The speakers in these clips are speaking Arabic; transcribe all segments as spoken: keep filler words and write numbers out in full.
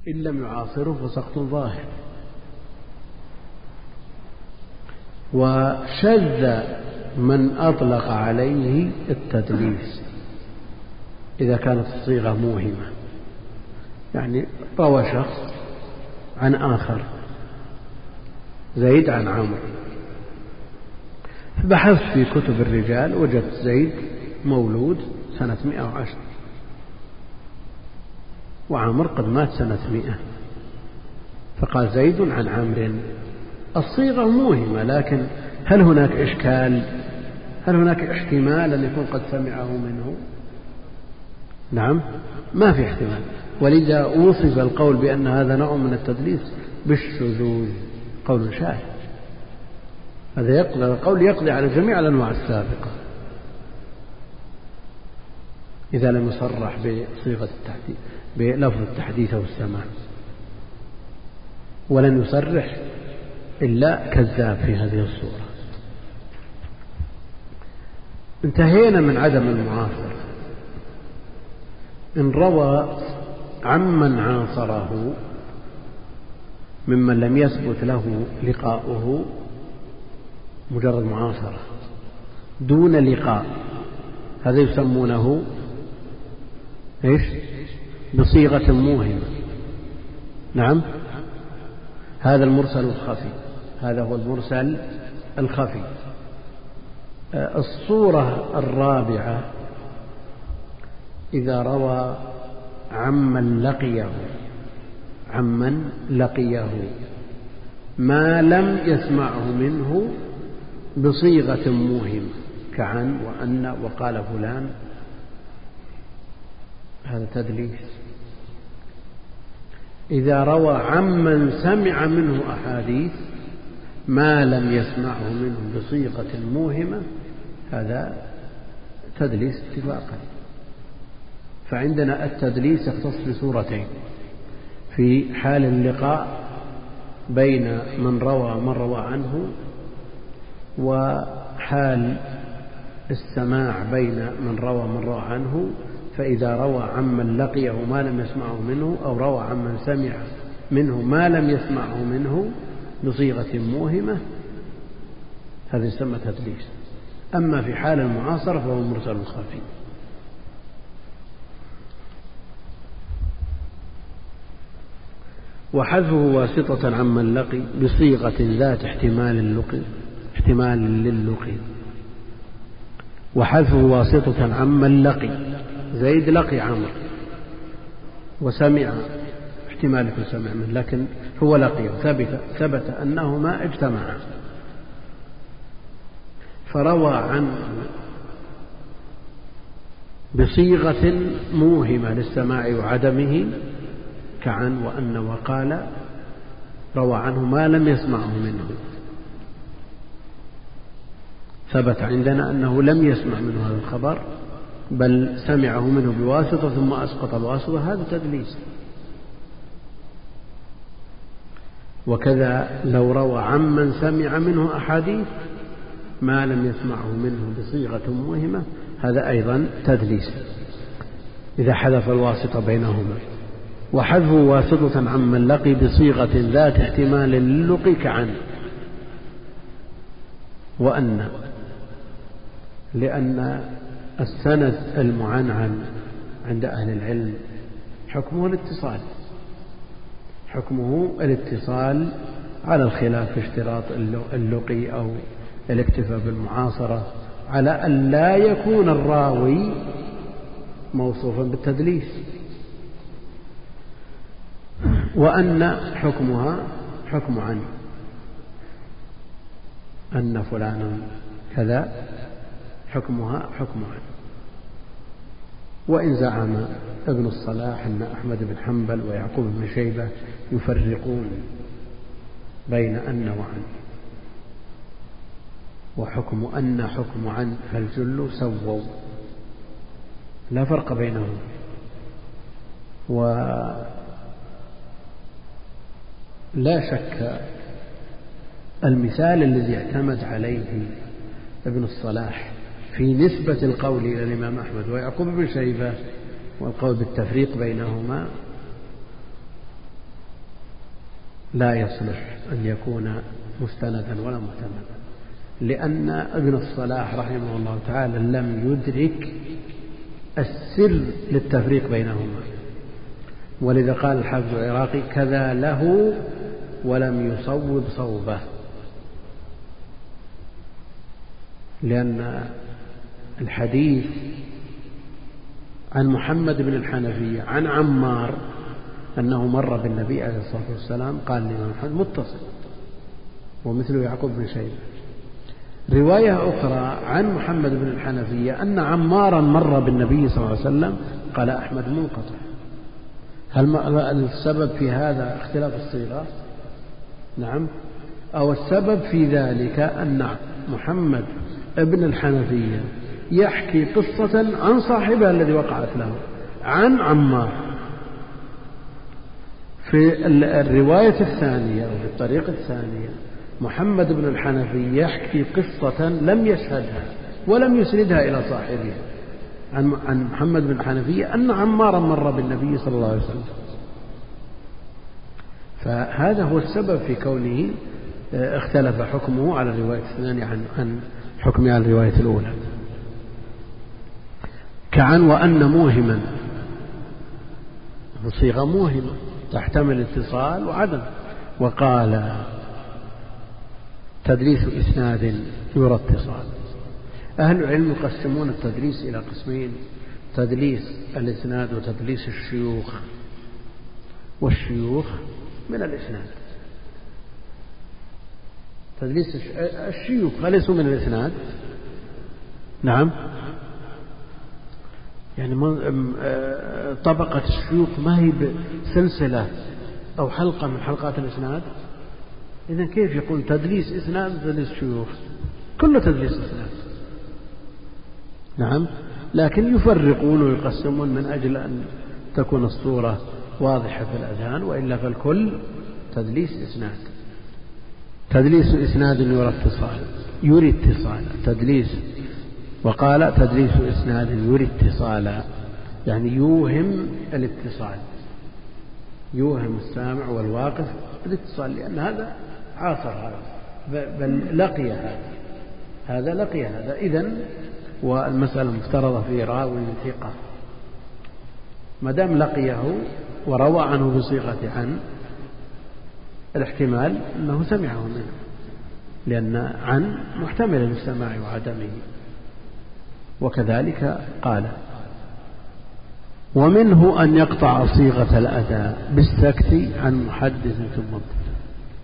إن لم يعاصره فسقط ظاهر. وشذ من أطلق عليه التدليس إذا كانت الصيغة موهمة، يعني روى شخص عن آخر، زيد عن عمرو، بحثت في كتب الرجال وجدت زيد مولود سنة مئة وعشر وعمر قد مات سنة مئة، فقال زيد عن عمرو. الصيغة موهمة، لكن هل هناك إشكال؟ هل هناك احتمال أن يكون قد سمعه منه؟ نعم، ما في احتمال. ولذا وصف القول بأن هذا نوع من التدليس بالشذوذ، قول شاذ. هذا يقضي القول يقضي على جميع الأنواع السابقة إذا لم يصرح بصيغة التحديث بلفظ التحديث أو السماع، ولن يصرح إلا كذاب في هذه الصورة. انتهينا من عدم المعاصرة. إن روى عمن عاصره ممن لم يثبت له لقاؤه، مجرد معاصرة دون لقاء، هذا يسمونه إيش؟ بصيغة موهمة. نعم، هذا المرسل الخفي، هذا هو المرسل الخفي. الصورة الرابعة إذا روى عمن لقيه عمن لقيه ما لم يسمعه منه بصيغة موهمة كعن وأن وقال فلان، هذا تدليس. إذا روى عمن سمع منه أحاديث ما لم يسمعه منه بصيغة موهمة، هذا تدليس اتفاقا. فعندنا التدليس يختص بصورتين: في حال اللقاء بين من روى من روى عنه، وحال السماع بين من روى من روى عنه. فإذا روى عمن لقيه ما لم يسمعه منه، أو روى عمن سمع منه ما لم يسمعه منه بصيغة موهمة، هذا يسمى تدليس. أما في حال المعاصرة فهو مرسل خفي. وحذفه واسطة عمن لقي بصيغة ذات احتمال اللقي احتمال للقي. وحذفه واسطة عمن لقي، زيد لقي عمرو وسمع، احتمال يكون سمع منه، لكن هو لقيه، ثبت, ثبت أنهما اجتمعا، فروى عنه بصيغة موهمة للسماع وعدمه كعن وأن وقال، روى عنه ما لم يسمعه منه، ثبت عندنا أنه لم يسمع منه هذا الخبر بل سمعه منه بواسطة ثم أسقط الواسطة، هذا تدليس. وكذا لو روى عمن سمع منه أحاديث ما لم يسمعه منه بصيغة موهمة، هذا أيضا تدليس إذا حذف الواسطة بينهما. وحذفه واسطة عمن لقي بصيغة ذات احتمال للقي كعن وأن، لأن السند المعنعن عند أهل العلم حكمه الاتصال، حكمه الاتصال على الخلاف في اشتراط اللقي أو الاكتفاء بالمعاصرة، على أن لا يكون الراوي موصوفا بالتدليس. وأن حكمها حكم عن، أن فلانا كذا حكمها حكم عن. وإن زعم ابن الصلاح أن أحمد بن حنبل ويعقوب بن شيبة يفرقون بين أن وعن، وحكم أن حكم عن، فالجل سووا، لا فرق بينهم. ولا شك المثال الذي اعتمد عليه ابن الصلاح في نسبة القول إلى الإمام أحمد ويعقوب بن شيبة والقول بالتفريق بينهما لا يصلح أن يكون مستندا ولا معتمدا، لأن ابن الصلاح رحمه الله تعالى لم يدرك السر للتفريق بينهما، ولذا قال الحافظ العراقي كذا له ولم يصوب صوبه، لأن الحديث عن محمد بن الحنفية عن عمار أنه مر بالنبي عليه الصلاة والسلام قال لي محمد متصل، ومثله يعقوب بن شيبة. رواية أخرى عن محمد بن الحنفية أن عمارا مر بالنبي صلى الله عليه وسلم قال أحمد منقطع. هل السبب في هذا اختلاف الصيغة؟ نعم. أو السبب في ذلك أن محمد بن الحنفية يحكي قصة عن صاحبها الذي وقعت له عن عمار. في الرواية الثانية أو في الطريقة الثانية محمد بن الحنفي يحكي قصة لم يشهدها ولم يسندها إلى صاحبها عن محمد بن الحنفية أن عمارا مر بالنبي صلى الله عليه وسلم. فهذا هو السبب في كونه اختلف حكمه على الرواية الثانية عن عن حكمه على الرواية الأولى. كعن وأن موهما، صيغة موهمة تحتمل اتصال وعدم. وقال تدليس إسناد يرى اتصال. أهل العلم يقسمون التدليس إلى قسمين: تدليس الإسناد وتدليس الشيوخ. والشيوخ من الإسناد، تدليس الشيوخ ليسوا من الإسناد. نعم، يعني طبقة الشيوخ ما هي بسلسلة أو حلقة من حلقات الإسناد. إذن كيف يقول تدليس إسناد تدليس شيوخ؟ كله تدليس إسناد. نعم، لكن يفرقون ويقسمون من أجل أن تكون الصورة واضحة في الأذهان، وإلا فالكل تدليس إسناد. تدليس إسناد يرى اتصال، يري اتصال تدليس. وقال تدليس إسناد يري اتصالا، يعني يوهم الاتصال، يوهم السامع والواقف الاتصال، لأن هذا عاصر هذا، بل لقي هذا، هذا لقي هذا. إذن والمسألة مفترضة في راوي ثقة، ما دام لقيه وروى عنه بصيغة عن، الاحتمال أنه سمعه منه، لأن عن محتمل للسماع وعدمه. وكذلك قال ومنه أن يقطع صيغة الأداء بالسكت عن محدث ثم مبتدأ.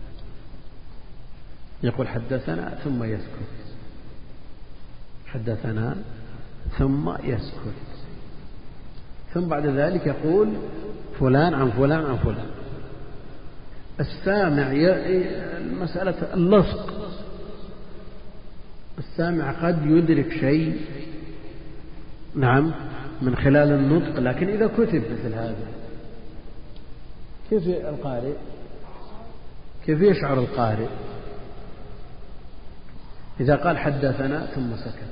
يقول حدثنا ثم يسكت، حدثنا ثم يسكت، ثم بعد ذلك يقول فلان عن فلان عن فلان. السامع مسألة اللصق، السامع قد يدرك شيء نعم من خلال النطق، لكن إذا كتب مثل هذا كيف القارئ كيف يشعر القارئ إذا قال حدثنا ثم سكت؟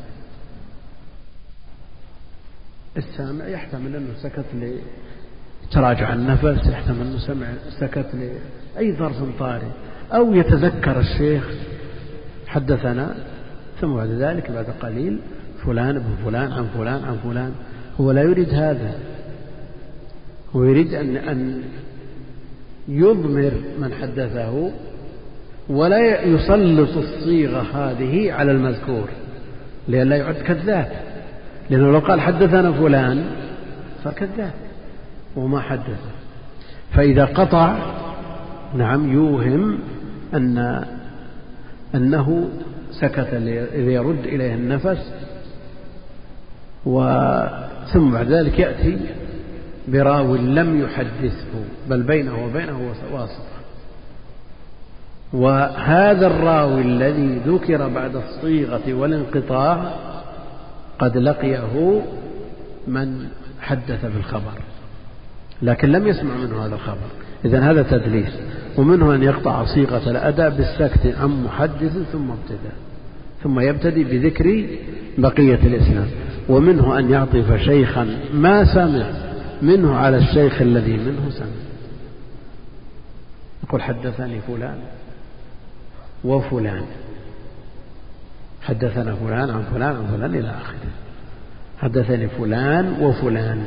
السامع يحتمل أنه سكت لتراجع النفس، يحتمل أنه سمع سكت لأي ظرف طارئ، أو يتذكر الشيخ حدثنا ثم بعد ذلك بعد قليل فلان ابن فلان عن فلان عن فلان. هو لا يريد هذا، هو يريد أن أن يضمر من حدثه ولا يسلط الصيغة هذه على المذكور لئلا يعد كذاب، لأنه لو قال حدثنا فلان صار كذاب وما حدث. فإذا قطع نعم يوهم أن أنه سكت ليرد إليه النفس، وثم بعد ذلك يأتي براو لم يحدثه بل بينه وبينه واسطة. وهذا الراوي الذي ذكر بعد الصيغة والانقطاع قد لقيه من حدث بالخبر لكن لم يسمع منه هذا الخبر، إذن هذا تدليس. ومنه أن يقطع صيغة الأداء بالسكت عن محدث ثم ابتدأ، ثم يبتدي بذكر بقية الإسناد. ومنه أن يعطف شيخا ما سمع منه على الشيخ الذي منه سمع. يقول حدثني فلان وفلان، حدثنا فلان عن فلان عن فلان إلى آخره. حدثني فلان وفلان،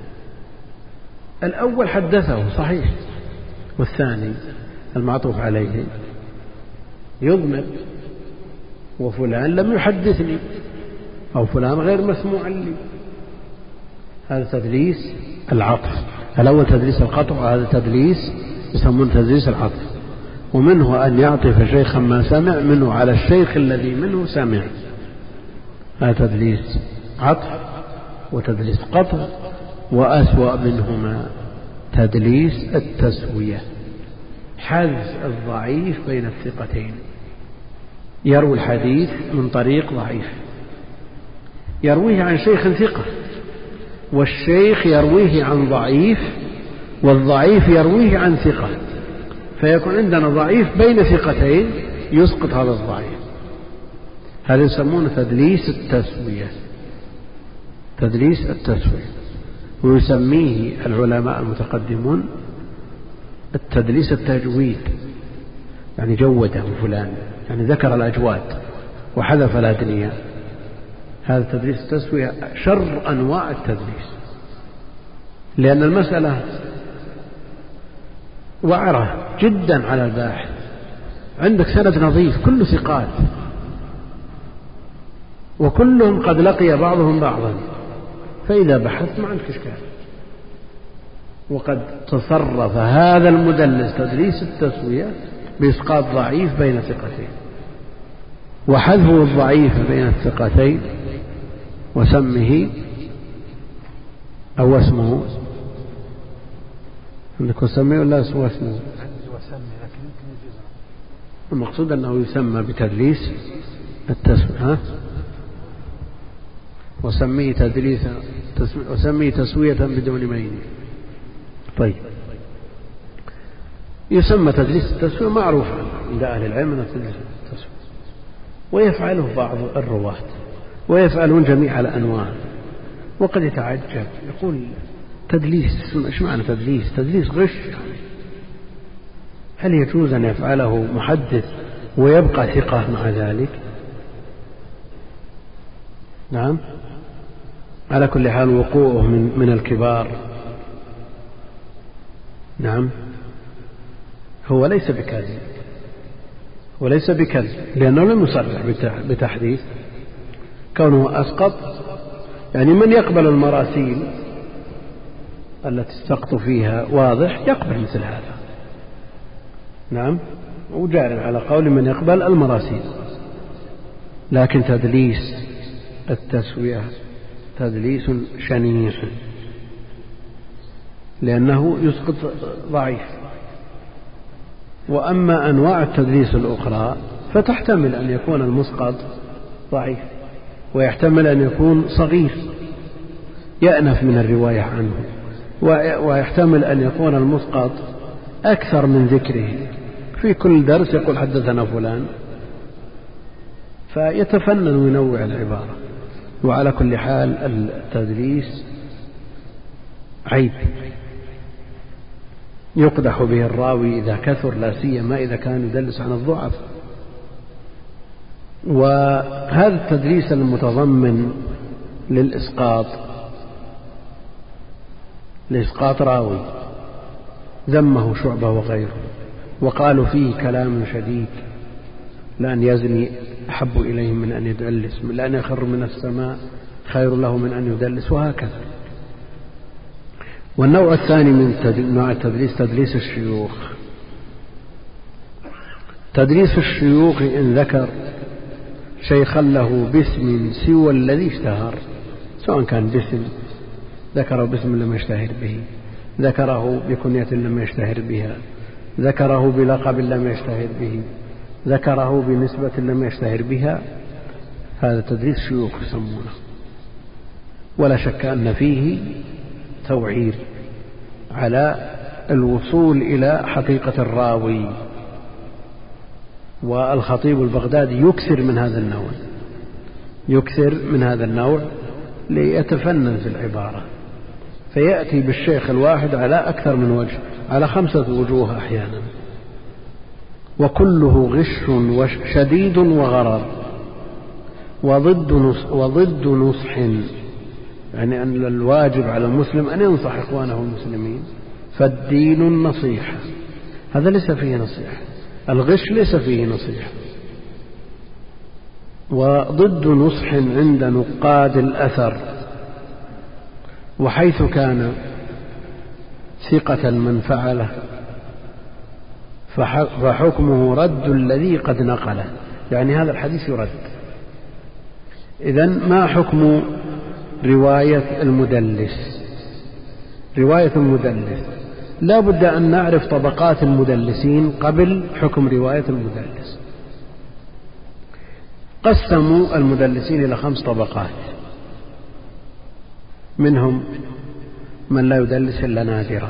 الأول حدثه صحيح، والثاني المعطوف عليه يضمر، وفلان لم يحدثني، أو فلان غير مسموع لي. هذا تدليس العطف. الأول تدليس القطع، وهذا تدليس يسمون تدليس العطف. ومنه أن يعطف شيخا ما سمع منه على الشيخ الذي منه سمع، هذا تدليس عطف وتدليس قطع. وأسوأ منهما تدليس التسوية، حذف الضعيف بين الثقتين. يروي الحديث من طريق ضعيف، يرويه عن شيخ ثقة، والشيخ يرويه عن ضعيف، والضعيف يرويه عن ثقة، فيكون عندنا ضعيف بين ثقتين يسقط هذا الضعيف. هذا يسمونه تدليس التسوية، تدليس التسوية. ويسميه العلماء المتقدمون التدليس التجويد، يعني جوده فلان، يعني ذكر الأجواد وحذف الأدنياء. هذا تدليس التسوية شر أنواع التدليس، لأن المسألة وعرة جدا على الباحث. عندك سند نظيف كله ثقات، وكلهم قد لقي بعضهم بعضا، فإذا بحثت ما عندك إشكال. وقد تصرف هذا المدلس تدليس التسوية بإسقاط ضعيف بين ثقتين، وحذف الضعيف بين الثقتين، وسمه أو اسمه. عندك وسمه ولا اسمه؟ اسمه المقصود أنه يسمى بتدليس التسوية، وسميه تدليس وسميه تسوية بدون مين. طيب، يسمى تدليس التسوية معروف عند أهل العلم أنه تدليس التسوية، ويفعله بعض الرواة، ويفعلون جميع الأنواع. وقد يتعجب يقول تدليس، ايش معنى تدليس؟ تدليس غش يعني. هل يجوز أن يفعله محدث ويبقى ثقة مع ذلك؟ نعم. على كل حال وقوعه من, من الكبار. نعم. هو ليس بكاذب، وليس بكذب، لأنه لم يصرح بتحديث. كونه أسقط، يعني من يقبل المراسيل التي السقط فيها واضح يقبل مثل هذا. نعم. وجار على قول من يقبل المراسيل. لكن تدليس التسوية تدليس شنيع، لأنه يسقط ضعيف. وأما أنواع التدليس الأخرى فتحتمل أن يكون المسقط ضعيف، ويحتمل أن يكون صغير يأنف من الرواية عنه، ويحتمل أن يكون المسقط أكثر من ذكره. في كل درس يقول حدثنا فلان، فيتفنن وينوع العبارة. وعلى كل حال التدليس عيب يقدح به الراوي إذا كثر، لا سيما إذا كان يدلس عن الضعف. وهذا التدليس المتضمن للإسقاط لإسقاط راوي ذمه شعبة وغيره، وقالوا فيه كلام شديد: لأن يزني أحب إليه من أن يدلس، لأن يخر من السماء خير له من أن يدلس، وهكذا. والنوع الثاني من نوع التدليس تدليس الشيوخ. تدليس الشيوخ إن ذكر شيخا له باسم سوى الذي اشتهر، سواء كان باسم ذكره باسم لم يشتهر به، ذكره بكنية لم يشتهر بها، ذكره بلقب لم يشتهر به، ذكره بنسبة لم يشتهر بها، هذا تدليس شيوخ يسمونه. ولا شك أن فيه توعير على الوصول إلى حقيقة الراوي. والخطيب البغدادي يكثر من هذا النوع يكثر من هذا النوع ليتفنن في العبارة، فيأتي بالشيخ الواحد على أكثر من وجه، على خمسة وجوه أحيانا. وكله غش شديد وغرر وضد وضد نصح، يعني أن الواجب على المسلم أن ينصح إخوانه المسلمين، فالدين النصيحة، هذا ليس فيه نصيحة، الغش ليس فيه نصيحة. وضد نصح عند نقاد الأثر، وحيث كان ثقة من فعله فحكمه رد الذي قد نقله، يعني هذا الحديث يرد. إذن ما حكم رواية المدلس؟ رواية المدلس لا بد أن نعرف طبقات المدلسين قبل حكم رواية المدلس. قسموا المدلسين إلى خمس طبقات، منهم من لا يدلس إلا نادرا،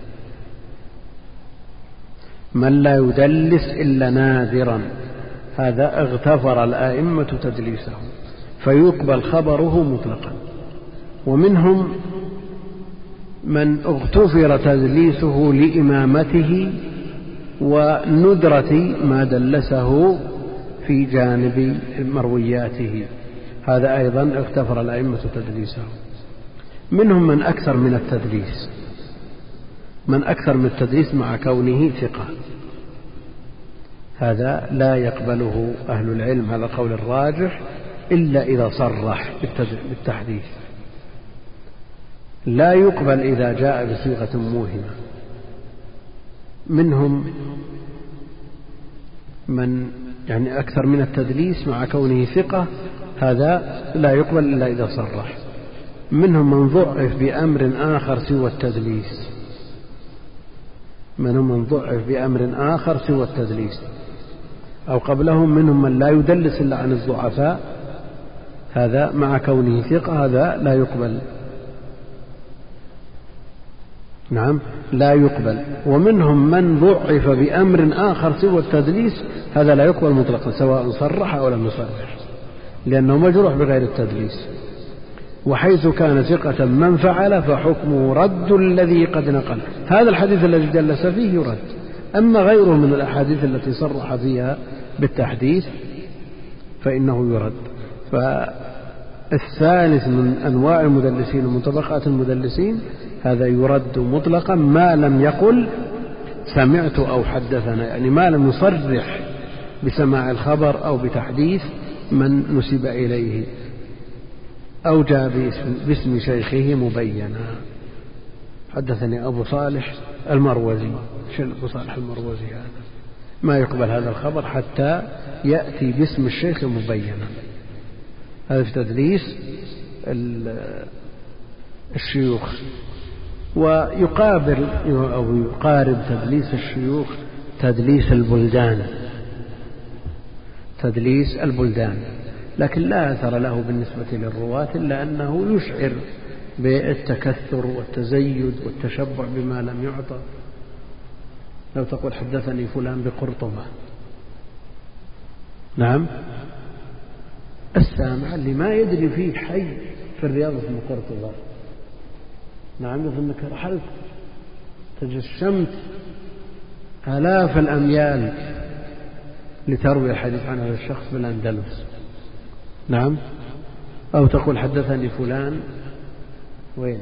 من لا يدلس إلا نادرا، هذا اغتفر الآئمة تدليسه فيقبل خبره مطلقا. ومنهم من اغتفر تدليسه لإمامته وندرة ما دلسه في جانب مروياته، هذا أيضا اغتفر الأئمة تدليسه. منهم من أكثر من التدليس، من أكثر من التدليس مع كونه ثقة، هذا لا يقبله أهل العلم على القول الراجح إلا إذا صرح بالتحديث، لا يقبل إذا جاء بصيغة موهمة. منهم من يعني أكثر من التدليس مع كونه ثقة، هذا لا يقبل إلا إذا صرح. منهم من ضعف بأمر آخر سوى التدليس، منهم من ضعف بأمر آخر سوى التدليس أو قبلهم. منهم من لا يدلس إلا عن الضعفاء، هذا مع كونه ثقة هذا لا يقبل، نعم لا يقبل. ومنهم من ضعف بأمر آخر سوى التدليس، هذا لا يقبل مطلقا سواء صرح أو لم يصرح، لأنه مجروح بغير التدليس. وحيث كان ثقة من فعل فحكمه رد الذي قد نقل، هذا الحديث الذي دلس فيه يرد. أما غيره من الأحاديث التي صرح فيها بالتحديث فإنه يرد. فالثالث من أنواع المدلسين ومن طبقات المدلسين هذا يرد مطلقا ما لم يقل سمعت أو حدثنا، يعني ما لم يصرح بسماع الخبر أو بتحديث من نسب إليه أو جاء باسم, باسم شيخه مبينا. حدثني أبو صالح المروزي، شن أبو صالح المروزي هذا؟ ما يقبل هذا الخبر حتى يأتي باسم الشيخ مبينا، هذا في تدليس الشيوخ. ويقابل أو يقارب تدليس الشيوخ تدليس البلدان، تدليس البلدان، لكن لا أثر له بالنسبة للرواة إلا أنه يشعر بالتكثر والتزيد والتشبع بما لم يعطى. لو تقول حدثني فلان بقرطبة، نعم، السامع اللي ما يدري فيه حي في الرياض اسمه قرطبة، نعم، يظن أنك رحلت تجشمت آلاف الأميال لتروي الحديث عن هذا الشخص بالأندلس، نعم. أو تقول حدثني فلان وين؟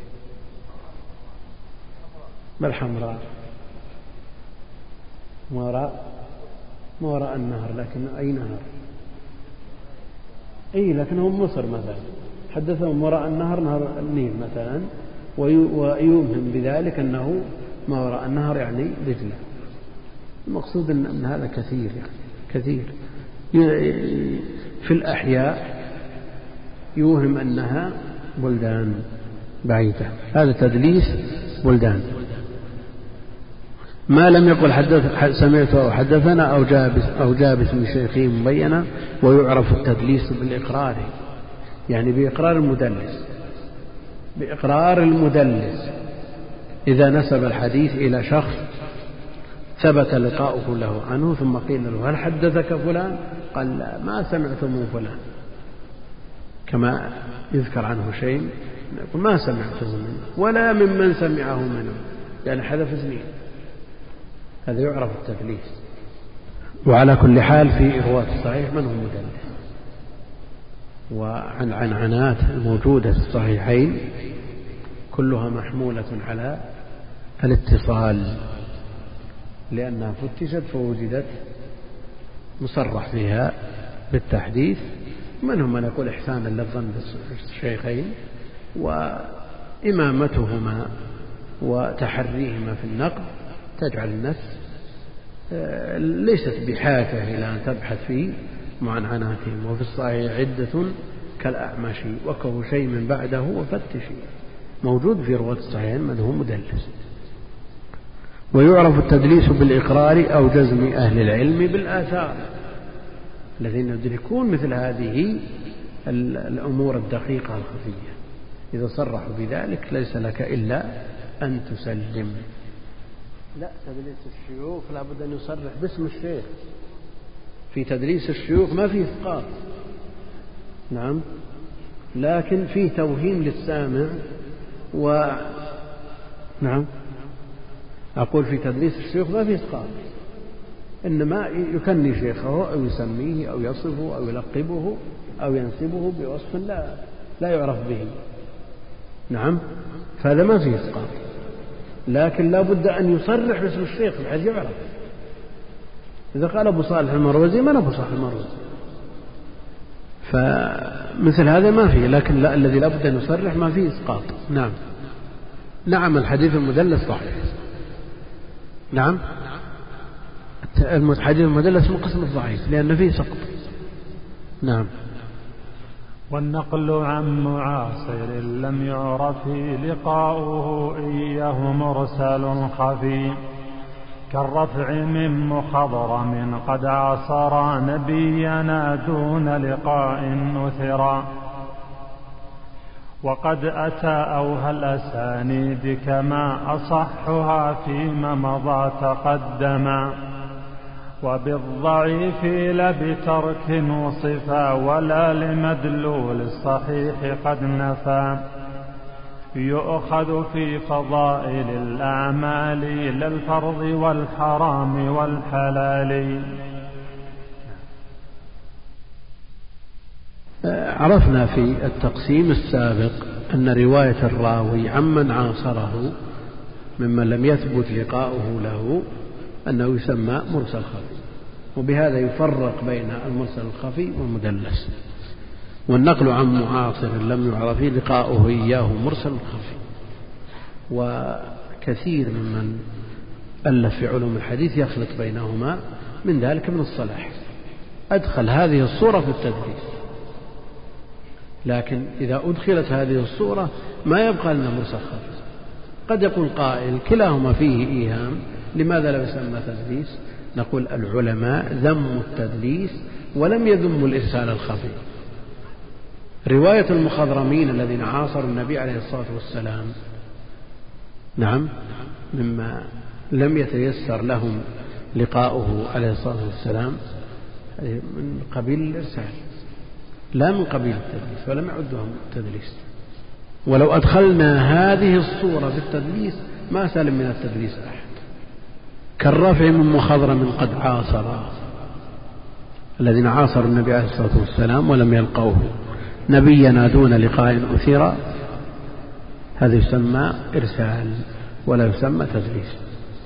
بالحمراء، ما وراء ما وراء النهر، لكن أي نهر؟ أي لكنهم مصر مثلا، حدثهم وراء النهر نهر النيل مثلا، ويوهم بذلك أنه ما وراء النهر يعني دجلة. المقصود أن هذا كثير، يعني كثير في الأحياء يوهم أنها بلدان بعيدة، هذا تدليس بلدان. ما لم يقل حدث سمعت أو حدثنا أو جاء أو جاء باسم شيخه مبينا. ويعرف التدليس بالإقرار، يعني بإقرار المدلس، بإقرار المدلس إذا نسب الحديث إلى شخص ثبت لقاؤه له عنه ثم قيل له هل حدثك فلان؟ قال لا، ما سمعت من فلان، كما يذكر عنه شيء يقول ما سمعته منه ولا ممن سمعه منه، يعني حذف اثنين، هذا يعرف التدليس. وعلى كل حال في رواة الصحيح من هو مدلس، وعن عنعنات الموجودة في الصحيحين كلها محمولة على الاتصال، لأنها فتشت فوجدت مصرح فيها بالتحديث. منهم من يقول إحسانا للظن بالشيخين وإمامتهما وتحريهما في النقد تجعل النفس ليست بحاجة إلى أن تبحث في معنعناتهم. وفي الصحيح عدة كالأعمش وكه شيء من بعده وفتشي، موجود في رواة الصحيحين من هو مدلس. ويعرف التدليس بالإقرار أو جزم أهل العلم بالآثار، الذين يدركون مثل هذه الأمور الدقيقة الخفية، إذا صرحوا بذلك ليس لك إلا أن تسلم. لا، تدليس الشيوخ لا بد أن يصرح باسم الشيخ. في تدليس الشيوخ ما فيه إسقاط، نعم، لكن فيه توهيم للسامع. و نعم أقول في تدليس الشيوخ ما فيه إسقاط، إنما يكني شيخه أو يسميه أو يصفه أو يلقبه أو ينسبه بوصف لا لا يعرف به، نعم، فهذا ما فيه إسقاط، لكن لا بد أن يصرح باسم الشيخ بحيث يعرف. إذا قال أبو صالح المروزي من أبو صالح المروزي، فمثل هذا ما فيه، لكن لا، الذي لا بد أن يصرح ما فيه إسقاط. نعم نعم الحديث المدلس صحيح، نعم الحديث المدلس من قسم الضعيف لأن فيه سقط. نعم. والنقل عن معاصر لم يعرف لقاؤه إياه مرسل خفي، كالرفع من مخضرم قد عاصر نبينا دون لقاء أثرا، وقد أتى أوهى الأسانيد كما أصحها فيما مضى تقدما، وبالضعيف لا بترك وصفا ولا لمدلول الصحيح قد نفى، يؤخذ في فضائل الأعمال للفرض والحرام والحلال. عرفنا في التقسيم السابق أن رواية الراوي عمن عاصره ممن لم يثبت لقاؤه له أنه يسمى مرسل خفي، وبهذا يفرق بين المرسل الخفي والمدلس. والنقل عن معاصر لم يعرف لقاؤه إياه مرسل خفي. وكثير ممن ألف في علوم الحديث يخلط بينهما، من ذلك ابن الصلاح أدخل هذه الصورة في التدليس، لكن إذا أدخلت هذه الصورة ما يبقى لنا مرسل خفي. قد يقول قائل كلاهما فيه إيهام، لماذا لا يسمى تدليس؟ نقول العلماء ذموا التدليس ولم يذموا الإرسال الخفي. رواية المخضرمين الذين عاصروا النبي عليه الصلاة والسلام، نعم، مما لم يتيسر لهم لقاؤه عليه الصلاة والسلام، من قبيل الإرسال لا من قبيل التدليس، ولم يعدهم التدليس. ولو أدخلنا هذه الصورة في التدليس ما سلم من التدليس أحد. كالرفع من مخضرم قد عاصر، الذين عاصروا النبي عليه الصلاة والسلام ولم يلقوه، نبينا دون لقاء أثيرا، هذا يسمى إرسال ولا يسمى تدليس.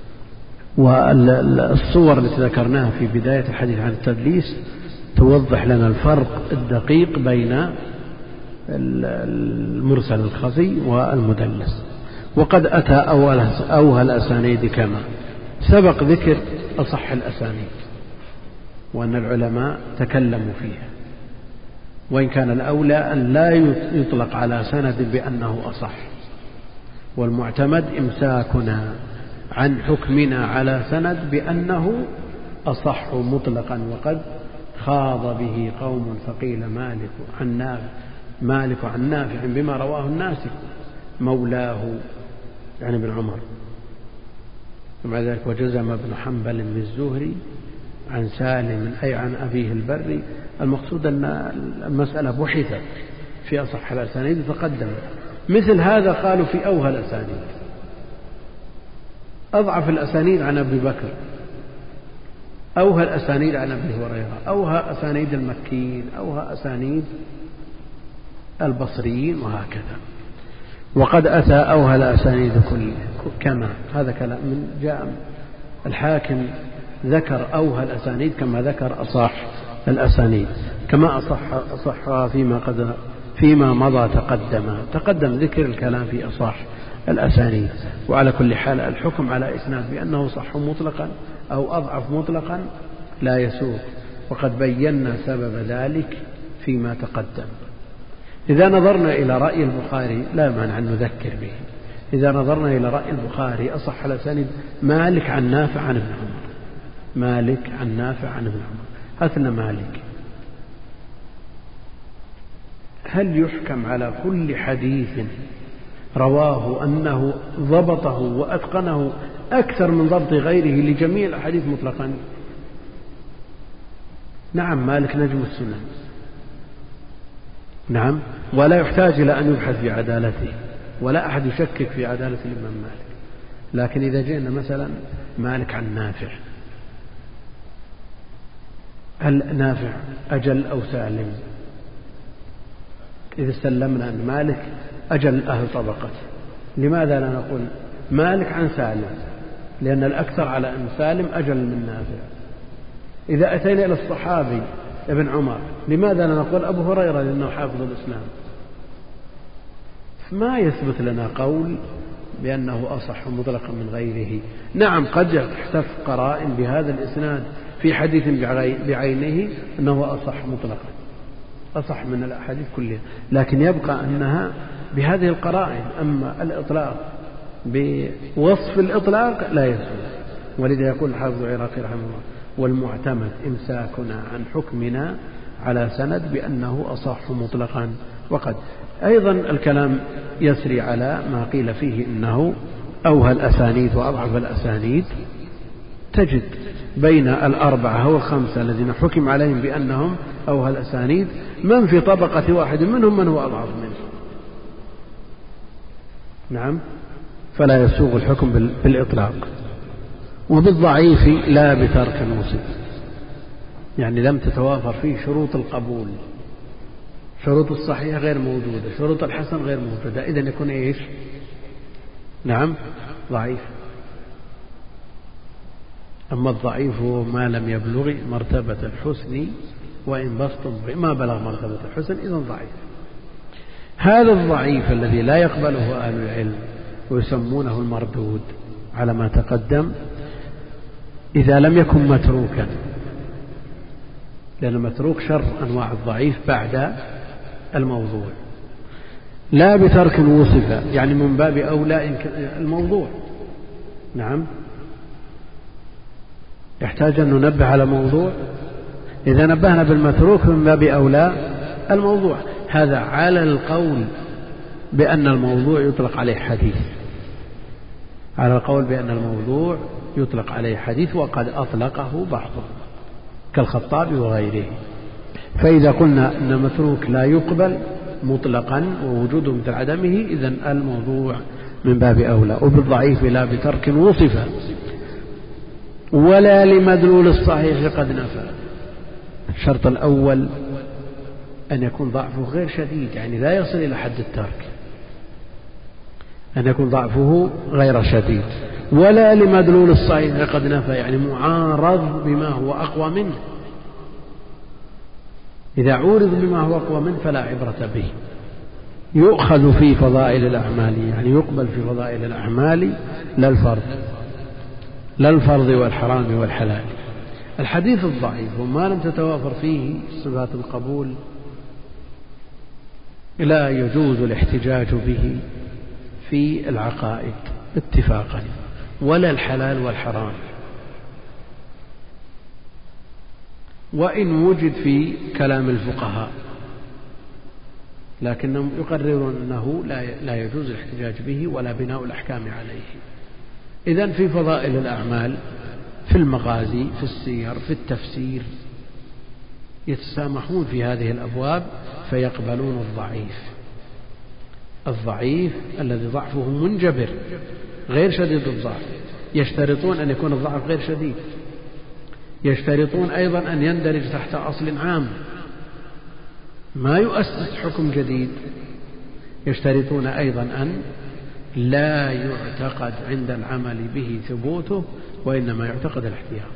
والصور التي ذكرناها في بداية الحديث عن التدليس توضح لنا الفرق الدقيق بين المرسل الخفي والمدلس. وقد أتى أوهى الأسانيد كما سبق ذكر أصح الأسانيد، وأن العلماء تكلموا فيها، وإن كان الأولى أن لا يطلق على سند بأنه أصح، والمعتمد إمساكنا عن حكمنا على سند بأنه أصح مطلقا. وقد خاض به قوم فقيل مالك عن نافع مالك عن نافع بما رواه الناسك مولاه يعني ابن عمر، ومع ذلك وجزم ابن حنبل بالزهري عن سالم أي عن أبيه البري. المقصود أن المسألة بحثت في أصح الأسانيد فقدمت. مثل هذا قالوا في أوهى الأسانيد، أضعف الأسانيد عن أبي بكر أوها الأسانيد عن أبي هريرة، أوها أسانيد المكيين، أوها أسانيد البصريين، وهكذا. وقد أتى أوها الأسانيد كل كما هذا كلام من جاء الحاكم ذكر أوها الأسانيد كما ذكر أصح الأسانيد، كما أصح أصح فيما قد فيما مضى تقدم تقدم ذكر الكلام في أصح الأسانيد. وعلى كل حال الحكم على إسناد بأنه صح مطلقا أو أضعف مطلقا لا يسوق، وقد بينا سبب ذلك فيما تقدم. إذا نظرنا إلى رأي البخاري لا مانع أن نذكر به. إذا نظرنا إلى رأي البخاري أصح الأسانيد مالك عن نافع عن ابن عمر، مالك عن نافع عن ابن عمر. هاتنا مالك، هل يحكم على كل حديث رواه أنه ضبطه وأتقنه أكثر من ضبط غيره لجميع الأحاديث مطلقا؟ نعم، مالك نجم السنن، نعم، ولا يحتاج إلى أن يبحث في عدالته، ولا أحد يشكك في عدالة الإمام مالك. لكن إذا جئنا مثلا مالك عن نافع، هل نافع أجل أو سالم؟ إذا سلمنا أن مالك أجل أهل طبقته، لماذا لا نقول مالك عن سالم؟ لأن الأكثر على أن سالم أجل من نافع. إذا أتينا إلى الصحابي ابن عمر، لماذا لا نقول أبو هريرة لأنه حافظ الإسلام؟ ما يثبت لنا قول بأنه أصح مطلقا من غيره. نعم، قد يحتف قرائن بهذا الإسناد في حديث بعينه أنه أصح مطلقا، أصح من الأحاديث كلها، لكن يبقى أنها بهذه القرائن. أما الإطلاق بوصف الإطلاق لا يسوى. ولذا يقول الحافظ العراقي رحمه الله: والمعتمد إمساكنا عن حكمنا على سند بأنه أصح مطلقا. وقد أيضا الكلام يسري على ما قيل فيه إنه أوهى الأسانيد وأضعف الأسانيد. تجد بين الأربعة أو الخمسة الذين حكم عليهم بأنهم أوهى الأسانيد من في طبقة واحد منهم من هو أضعف منه. نعم، فلا يسوغ الحكم بالإطلاق. وبالضعيف لا بترك المصيب، يعني لم تتوافر فيه شروط القبول، شروط الصحيح غير موجودة، شروط الحسن غير موجودة، إذن يكون إيش؟ نعم، ضعيف. أما الضعيف ما لم يبلغ مرتبة الحسن وإن بسط ما بلغ مرتبة الحسن إذن ضعيف. هذا الضعيف الذي لا يقبله أهل العلم ويسمونه المردود على ما تقدم، إذا لم يكن متروكا، لأن متروك شر أنواع الضعيف بعد الموضوع. لا بترك وصف، يعني من باب أولى الموضوع. نعم، يحتاج أن ننبه على موضوع. إذا نبهنا بالمتروك من باب أولى الموضوع. هذا على القول بأن الموضوع يطلق عليه حديث، على القول بأن الموضوع يطلق عليه حديث، وقد أطلقه بعضهم كالخطابي وغيره. فإذا قلنا أن المتروك لا يقبل مطلقا ووجوده مثل عدمه، إذن الموضوع من باب أولى. وبالضعيف لا بترك وصف ولا لمدلول الصحيح قد نفى. الشرط الأول أن يكون ضعفه غير شديد، يعني لا يصل إلى حد الترك، أن يكون ضعفه غير شديد. ولا لمدلول الصحيح قد نفى، يعني معارض بما هو أقوى منه. إذا عورض بما هو أقوى منه فلا عبرة به. يؤخذ في فضائل الأعمال، يعني يقبل في فضائل الأعمال لا الفرض، لا الفرض والحرام والحلال. الحديث الضعيف وما لم تتوافر فيه صفات القبول لا يجوز الاحتجاج به في العقائد اتفاقا، ولا الحلال والحرام، وإن وجد في كلام الفقهاء، لكنهم يقررون أنه لا يجوز الاحتجاج به ولا بناء الأحكام عليه. إذن في فضائل الأعمال، في المغازي، في السير، في التفسير، يتسامحون في هذه الأبواب فيقبلون الضعيف. الضعيف الذي ضعفه منجبر غير شديد الضعف، يشترطون أن يكون الضعف غير شديد. يشترطون أيضا أن يندرج تحت أصل عام ما يؤسس حكم جديد. يشترطون أيضا أن لا يعتقد عند العمل به ثبوته وإنما يعتقد الاحتياط.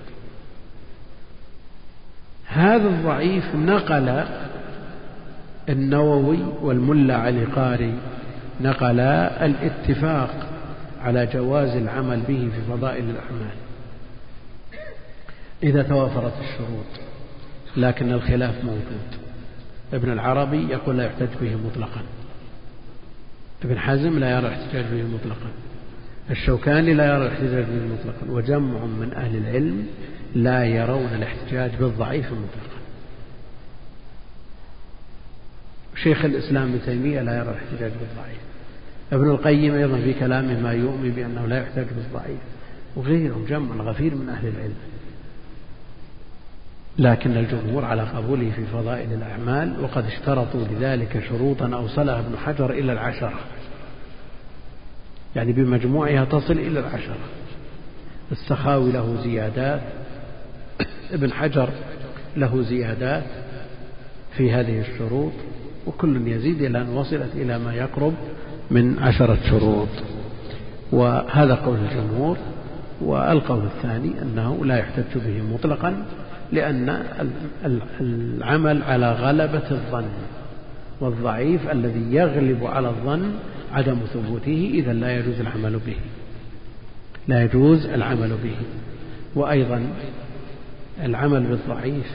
هذا الضعيف نقل النووي والملا علي قاري نقل الاتفاق على جواز العمل به في فضائل الأعمال إذا توافرت الشروط، لكن الخلاف موجود. ابن العربي يقول لا يحتج به مطلقا، ابن حزم لا يرى الاحتجاج به مطلقا، الشوكاني لا يرى الاحتجاج به مطلقا، وجمع من أهل العلم لا يرون الاحتجاج بالضعيف مطلقا. شيخ الإسلام ابن تيمية لا يرى الاحتجاج بالضعيف، ابن القيم أيضا في كلامه ما يؤمن بأنه لا يحتج بالضعيف، وغيرهم جمع غفير من أهل العلم. لكن الجمهور على قبوله في فضائل الأعمال، وقد اشترطوا لذلك شروطا أوصلها ابن حجر إلى العشرة، يعني بمجموعها تصل إلى العشرة. السخاوي له زيادات، ابن حجر له زيادات في هذه الشروط، وكل يزيد إلى أن وصلت إلى ما يقرب من عشرة شروط. وهذا قول الجمهور. والقول الثاني أنه لا يحتج به مطلقا، لأن العمل على غلبة الظن، والضعيف الذي يغلب على الظن عدم ثبوته، إذا لا يجوز العمل به، لا يجوز العمل به. وأيضا العمل بالضعيف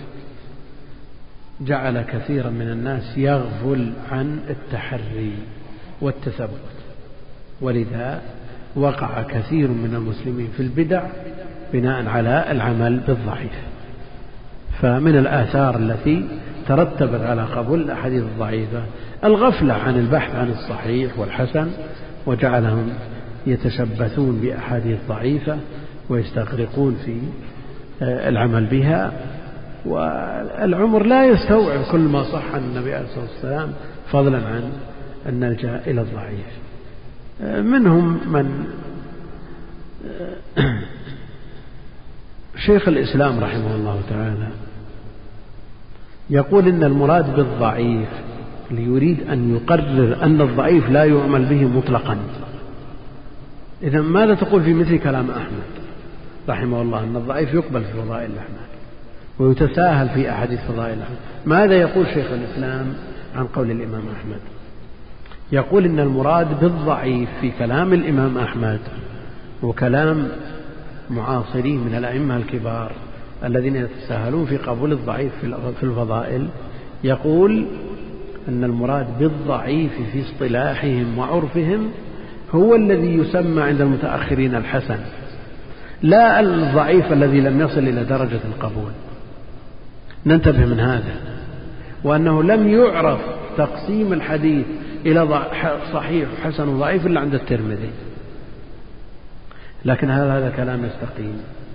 جعل كثيرا من الناس يغفل عن التحري والتثبت، ولذا وقع كثير من المسلمين في البدع بناء على العمل بالضعيف. فمن الآثار التي ترتبت على قبول الأحاديث الضعيفة الغفلة عن البحث عن الصحيح والحسن، وجعلهم يتشبثون بأحاديث ضعيفة ويستغرقون في العمل بها، والعمر لا يستوعب كل ما صح عن النبي عليه الصلاة والسلام، فضلا عن أن نلجأ إلى الضعيف. منهم من شيخ الإسلام رحمه الله تعالى يقول إن المراد بالضعيف ليريد أن يقرر أن الضعيف لا يعمل به مطلقا. إذا ماذا تقول في مثل كلام أحمد رحمه الله أن الضعيف يقبل في فضائل الأعمال ويتساهل في أحاديث فضائل الأعمال؟ ماذا يقول شيخ الإسلام عن قول الإمام أحمد؟ يقول إن المراد بالضعيف في كلام الإمام أحمد وكلام معاصرين من الأئمة الكبار الذين يتساهلون في قبول الضعيف في الفضائل، يقول أن المراد بالضعيف في اصطلاحهم وعرفهم هو الذي يسمى عند المتأخرين الحسن، لا الضعيف الذي لم يصل إلى درجة القبول. ننتبه من هذا، وأنه لم يعرف تقسيم الحديث إلى صحيح وحسن وضعيف إلا عند الترمذي، لكن هذا هذا كلام يستقيم.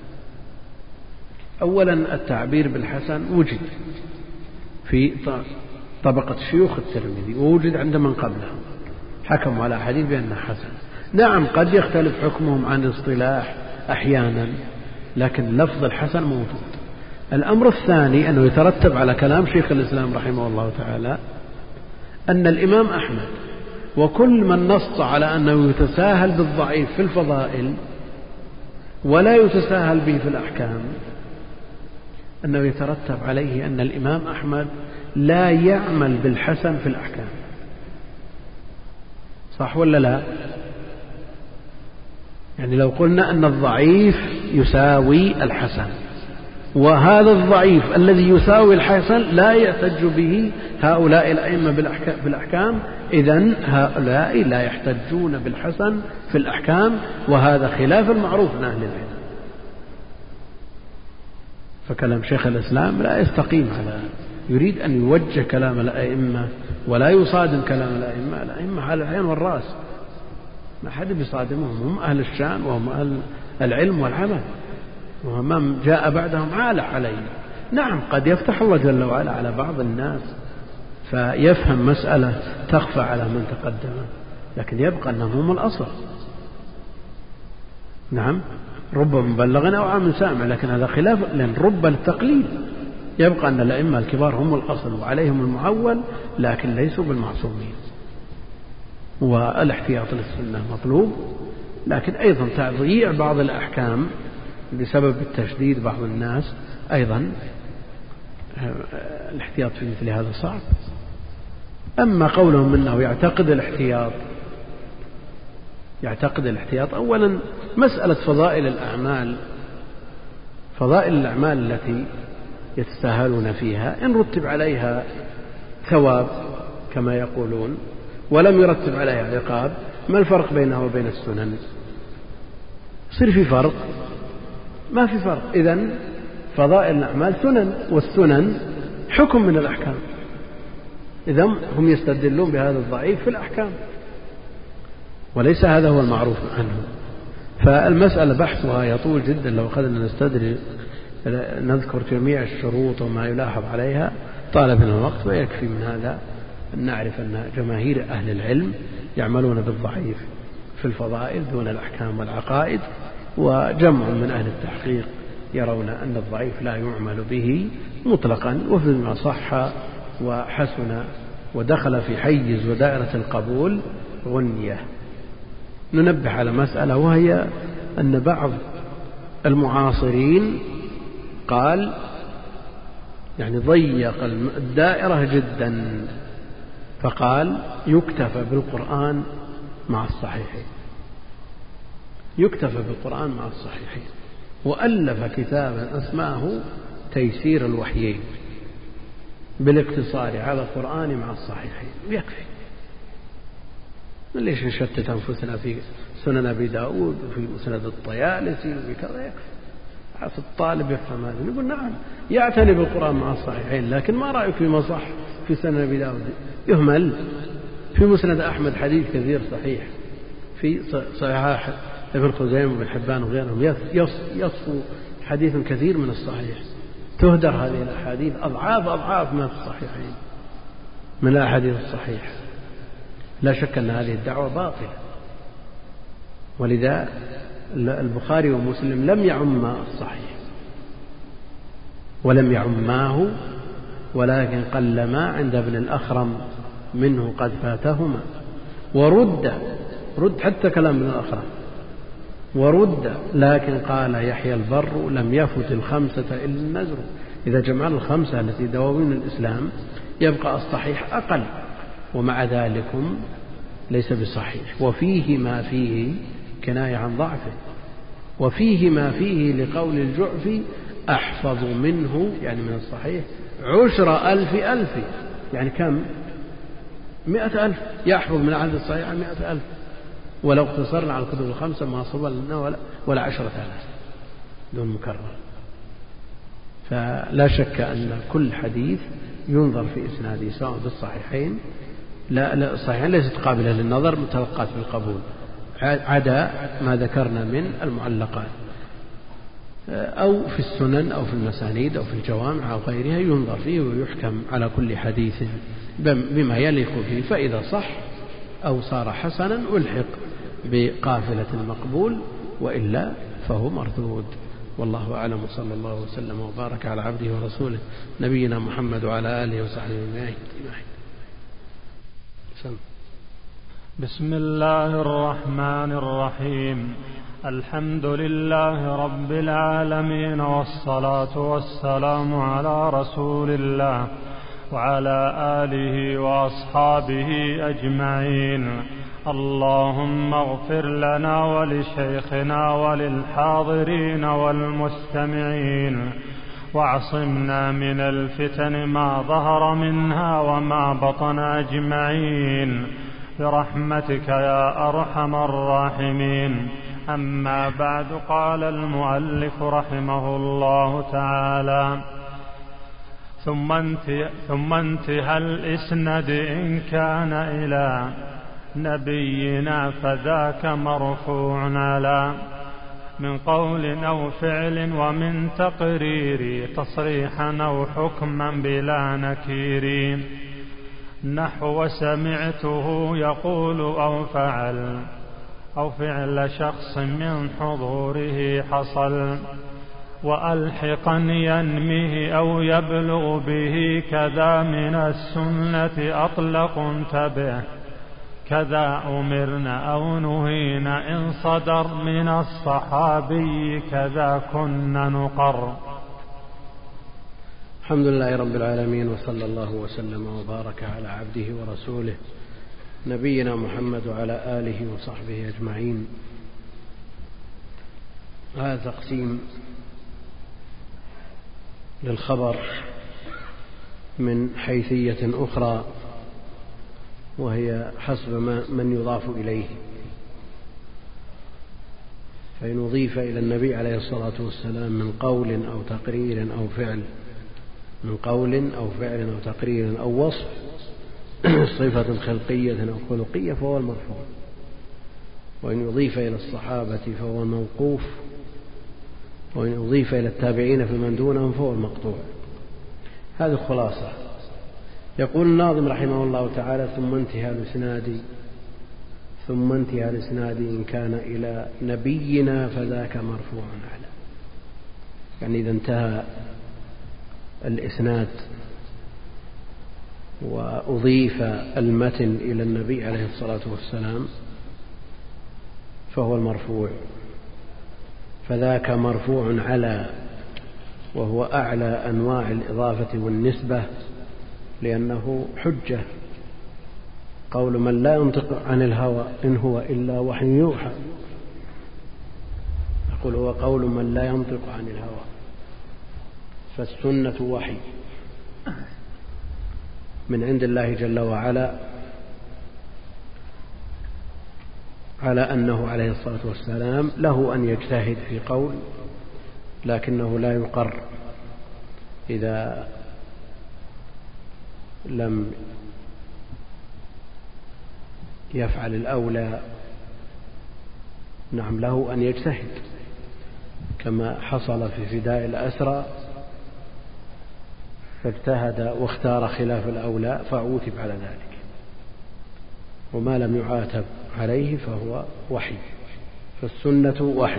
أولا التعبير بالحسن وجد في طبقة شيوخ الترمذي، ووجد عند من قبله حكموا على حديث بأنه حسن. نعم قد يختلف حكمهم عن الاصطلاح أحيانا، لكن لفظ الحسن موجود. الأمر الثاني أنه يترتب على كلام شيخ الإسلام رحمه الله تعالى أن الإمام أحمد وكل من نص على أنه يتساهل بالضعيف في الفضائل ولا يتساهل به في الأحكام، أنه يترتب عليه أن الإمام أحمد لا يعمل بالحسن في الأحكام. صح ولا لا؟ يعني لو قلنا أن الضعيف يساوي الحسن، وهذا الضعيف الذي يساوي الحسن لا يحتج به هؤلاء الأئمة بالأحكام، إذن هؤلاء لا يحتجون بالحسن في الأحكام، وهذا خلاف المعروف من أهل العلم. فكلام شيخ الإسلام لا يستقيم، على يريد أن يوجه كلام الأئمة ولا يصادم كلام الأئمة. الأئمة على العين والرأس، ما حد بيصادمهم، هم أهل الشان وهم أهل العلم والعمل، ومن جاء بعدهم عال عليه. نعم قد يفتح الله جل وعلا على بعض الناس فيفهم مسألة تخفى على من تقدم، لكن يبقى أنهم هم الأصل. نعم رب مبلغ أو عام سامع، لكن هذا خلاف، لأن رب التقليد. يبقى أن الأئمة الكبار هم الأصل وعليهم المعول، لكن ليسوا بالمعصومين. والاحتياط للسنة مطلوب، لكن أيضا تضييع بعض الأحكام بسبب التشديد بعض الناس أيضا الاحتياط في مثل هذا صعب. أما قولهم أنه يعتقد الاحتياط يعتقد الاحتياط أولا مسألة فضائل الأعمال، فضائل الأعمال التي يتساهلون فيها إن رتب عليها ثواب كما يقولون ولم يرتب عليها عقاب، ما الفرق بينها وبين السنن؟ يصير في فرق؟ ما في فرق. إذن فضائل الأعمال سنن، والسنن حكم من الأحكام. إذن هم يستدلون بهذا الضعيف في الأحكام، وليس هذا هو المعروف عنه. فالمسألة بحثها يطول جدا، لو أخذنا نستدري نذكر جميع الشروط وما يلاحظ عليها طال بنا الوقت، ويكفي من هذا أن نعرف أن جماهير أهل العلم يعملون بالضعيف في الفضائل دون الأحكام والعقائد، وجمع من أهل التحقيق يرون أن الضعيف لا يعمل به مطلقا، وفيما صح وحسن ودخل في حيز ودائرة القبول غنية. ننبه على مسألة، وهي أن بعض المعاصرين قال يعني ضيق الدائرة جدا، فقال يكتفى بالقرآن مع الصحيحين، يكتفى بالقرآن مع الصحيحين، وألف كتابا أسماه تيسير الوحيين بالاقتصار على القرآن مع الصحيحين، ويكفي. ليش نشتت أنفسنا في سنن أبي داود وفي مسند الطيالسي وفي كذا؟ يكفي. في الطالب يفهم هذا، نقول نعم يعتني بالقرآن مع الصحيحين، لكن ما رأيك فيما صح في سنن أبي داود؟ يهمل. في مسند أحمد حديث كثير صحيح، في صحيح ابن خزيمة وابن حبان وغيرهم يصفو حديث كثير من الصحيح، تهدر هذه الأحاديث أضعاف أضعاف ما في الصحيحين من الأحاديث الصحيحة. لا شك أن هذه الدعوة باطلة، ولذا البخاري ومسلم لم يعما الصحيح ولم يعماه، ولكن قلما عند ابن الأخرم منه قد فاتهما، ورد رد حتى كلام ابن الأخرم ورد، لكن قال يحيى البر لم يفت الخمسة إلا النذر. إذا جمعنا الخمسة التي دواوين الإسلام يبقى الصحيح أقل، ومع ذلك ليس بصحيح، وفيه ما فيه كناية عن ضعفه، وفيه ما فيه لقول الجعفي أحفظ منه، يعني من الصحيح، عشر ألف ألف، يعني كم؟ مئة ألف، يحفظ من عدد الصحيح مئة ألف، ولو اقتصرنا على الكتب الخمسة ما صبر لنا ولا, ولا عشرة آلاف دون مكرر. فلا شك أن كل حديث ينظر في إسناده سواء بالصحيحين، لا, لا الصحيحين ليست قابلة للنظر متلقات بالقبول، عدا ما ذكرنا من المعلقات، أو في السنن أو في المسانيد أو في الجوامع أو غيرها ينظر فيه ويحكم على كل حديث بما يليق فيه، فإذا صح أو صار حسنا ألحق بقافلة المقبول، وإلا فهو مردود. والله أعلم، وصلى الله وسلم وبارك على عبده ورسوله نبينا محمد وعلى آله وصحبه أجمعين. بسم الله الرحمن الرحيم. الحمد لله رب العالمين، والصلاة والسلام على رسول الله وعلى آله وأصحابه أجمعين. اللهم اغفر لنا ولشيخنا وللحاضرين والمستمعين، واعصمنا من الفتن ما ظهر منها وما بطن أجمعين برحمتك يا أرحم الراحمين. أما بعد، قال المؤلف رحمه الله تعالى: ثم انتهى, ثم انتهى الإسناد إن كان إلى نبينا فذاك مرفوع على من قول أو فعل ومن تقرير تصريحا أو حكما بلا نكير، نحو سمعته يقول أو فعل أو فعل شخص من حضوره حصل. وألحقا ينمه أو يبلغ به كذا من السنة أطلق انتبه، كذا أمرنا أو نهينا إن صدر من الصحابي كذا كنا نقر. الحمد لله رب العالمين، وصلى الله وسلم وبارك على عبده ورسوله نبينا محمد وعلى آله وصحبه أجمعين. هذا تقسيم للخبر من حيثية أخرى، وهي حسب ما من يضاف إليه. فإن أضيف إلى النبي عليه الصلاة والسلام من قول أو تقرير أو فعل من قول أو فعل أو تقرير أو وصف صفة خلقية أو خلقية فهو المرفوع، وإن أضيف إلى الصحابة فهو الموقوف، وإن أضيف إلى التابعين فمن دونهم فهو المقطوع. هذه خلاصة. يقول الناظم رحمه الله تعالى: ثم انتهى الإسناد ثم انتهى الإسناد إن كان إلى نبينا فذاك مرفوع على. يعني إذا انتهى الإسناد وأضيف المتن إلى النبي عليه الصلاة والسلام فهو المرفوع، فذاك مرفوع على، وهو أعلى أنواع الإضافة والنسبة، لأنه حجة. قول من لا ينطق عن الهوى إن هو إلا وحي يوحى، يقول هو قول من لا ينطق عن الهوى، فالسنة وحي من عند الله جل وعلا، على أنه عليه الصلاة والسلام له أن يجتهد في قول، لكنه لا يقر إذا لم يفعل الأولى. نعم، له أن يجتهد، كما حصل في فداء الأسرى، فاجتهد واختار خلاف الأولى فعوتب على ذلك، وما لم يعاتب عليه فهو وحي، فالسنة وحي.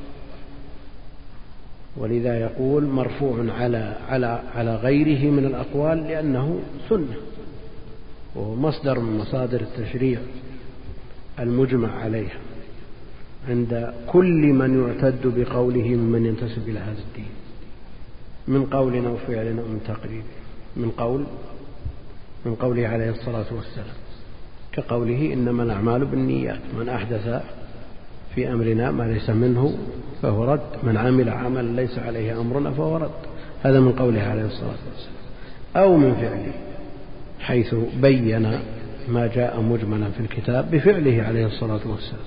ولذا يقول مرفوع على على على غيره من الأقوال، لأنه سنة، وهو مصدر من مصادر التشريع المجمع عليها عند كل من يعتد بقوله ممن ينتسب إلى هذا الدين، من قول أو فعل أو من تقرير، من قول من قوله عليه الصلاة والسلام، كقوله إنما الأعمال بالنيات، من أحدث في أمرنا ما ليس منه فهو رد، من عمل عملا ليس عليه أمرنا فهو رد. هذا من قوله عليه الصلاة والسلام. أو من فعله، حيث بين ما جاء مجملا في الكتاب بفعله عليه الصلاة والسلام،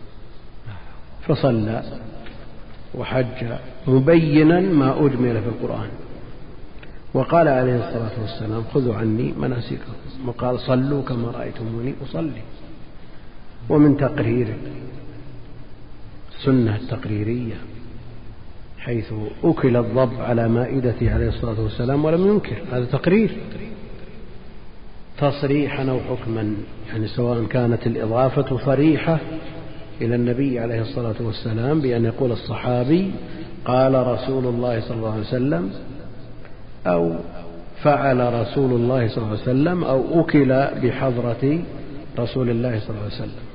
فصلى وحج مبينا ما أجمل في القرآن، وقال عليه الصلاة والسلام: خذوا عني مناسككم، وقال: صلوا كما رأيتموني أصلي. ومن تقرير السنة التقريرية، حيث أكل الضب على مائدته عليه الصلاة والسلام ولم ينكر، هذا تقرير تصريحا أو حكما، يعني سواء كانت الإضافة صريحة إلى النبي عليه الصلاة والسلام بأن يقول الصحابي قال رسول الله صلى الله عليه وسلم، أو فعل رسول الله صلى الله عليه وسلم، أو أكل بحضرة رسول الله صلى الله عليه وسلم،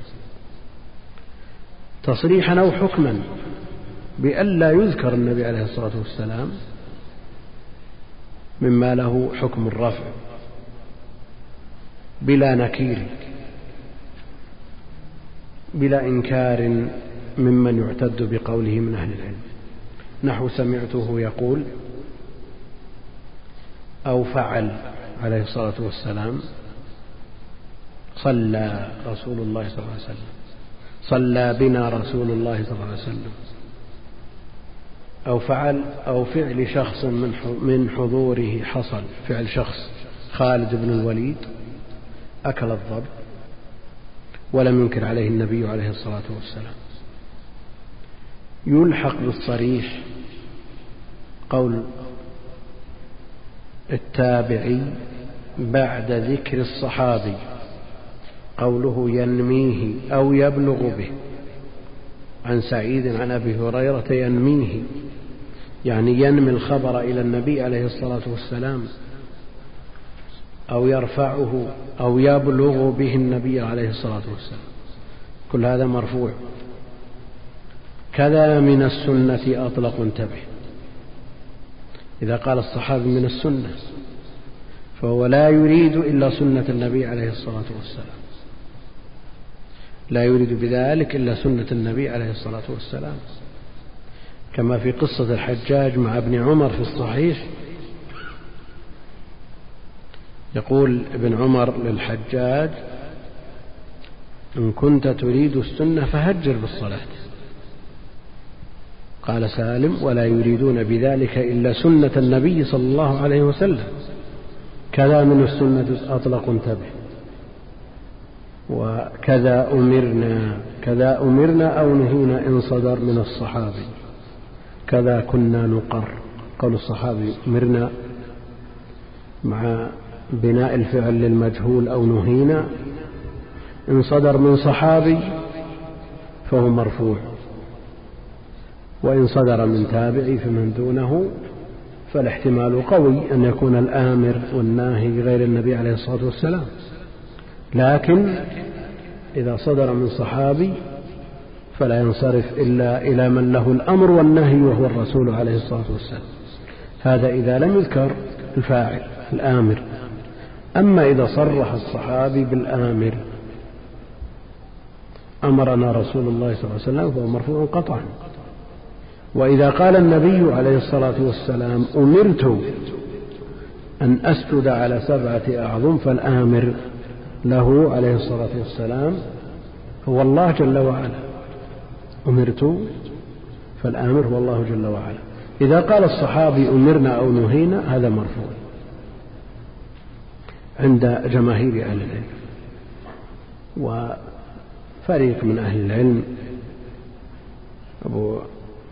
تصريحا أو حكما بألا يذكر النبي عليه الصلاة والسلام مما له حكم الرفع بلا نكير، بلا إنكار ممن يعتد بقوله من أهل العلم. نحو سمعته يقول أو فعل عليه الصلاة والسلام: صلى رسول الله صلى الله عليه وسلم، صلى بنا رسول الله صلى الله عليه وسلم. أو فعل أو فعل شخص من حضوره حصل، فعل شخص خالد بن الوليد أكل الضب ولم ينكر عليه النبي عليه الصلاة والسلام. يلحق بالصريح قول التابعي بعد ذكر الصحابي، قوله ينميه أو يبلغ به، عن سعيد عن أبي هريرة ينميه، يعني ينمي الخبر إلى النبي عليه الصلاة والسلام، أو يرفعه أو يبلغ به النبي عليه الصلاة والسلام، كل هذا مرفوع. كذا من السنة أطلق انتبه. إذا قال الصحابي من السنة فهو لا يريد إلا سنة النبي عليه الصلاة والسلام، لا يريد بذلك إلا سنة النبي عليه الصلاة والسلام، كما في قصة الحجاج مع ابن عمر في الصحيح، يقول ابن عمر للحجاج: إن كنت تريد السنة فهجر بالصلاة. قال سالم: ولا يريدون بذلك إلا سنة النبي صلى الله عليه وسلم. كذا من السنة أطلق انتبه. وكذا أمرنا، كذا أمرنا أو نهينا إن صدر من الصحابي. كذا كنا نقر، قول الصحابي أمرنا مع بناء الفعل للمجهول أو نهينا، إن صدر من صحابي فهو مرفوع، وإن صدر من تابعي فمن دونه فالاحتمال قوي أن يكون الآمر والناهي غير النبي عليه الصلاة والسلام. لكن إذا صدر من صحابي فلا ينصرف إلا إلى من له الأمر والنهي وهو الرسول عليه الصلاة والسلام. هذا إذا لم يذكر الفاعل الآمر. أما إذا صرح الصحابي بالآمر: أمرنا رسول الله صلى الله عليه وسلم، فهو مرفوع قطعا. وإذا قال النبي عليه الصلاة والسلام: أمرت أن أسجد على سبعة أعظم، فالآمر له عليه الصلاة والسلام هو الله جل وعلا. أمرت، فالآمر هو الله جل وعلا. إذا قال الصحابي أمرنا أو نهينا هذا مرفوع عند جماهير أهل العلم. وفريق من أهل العلم أبو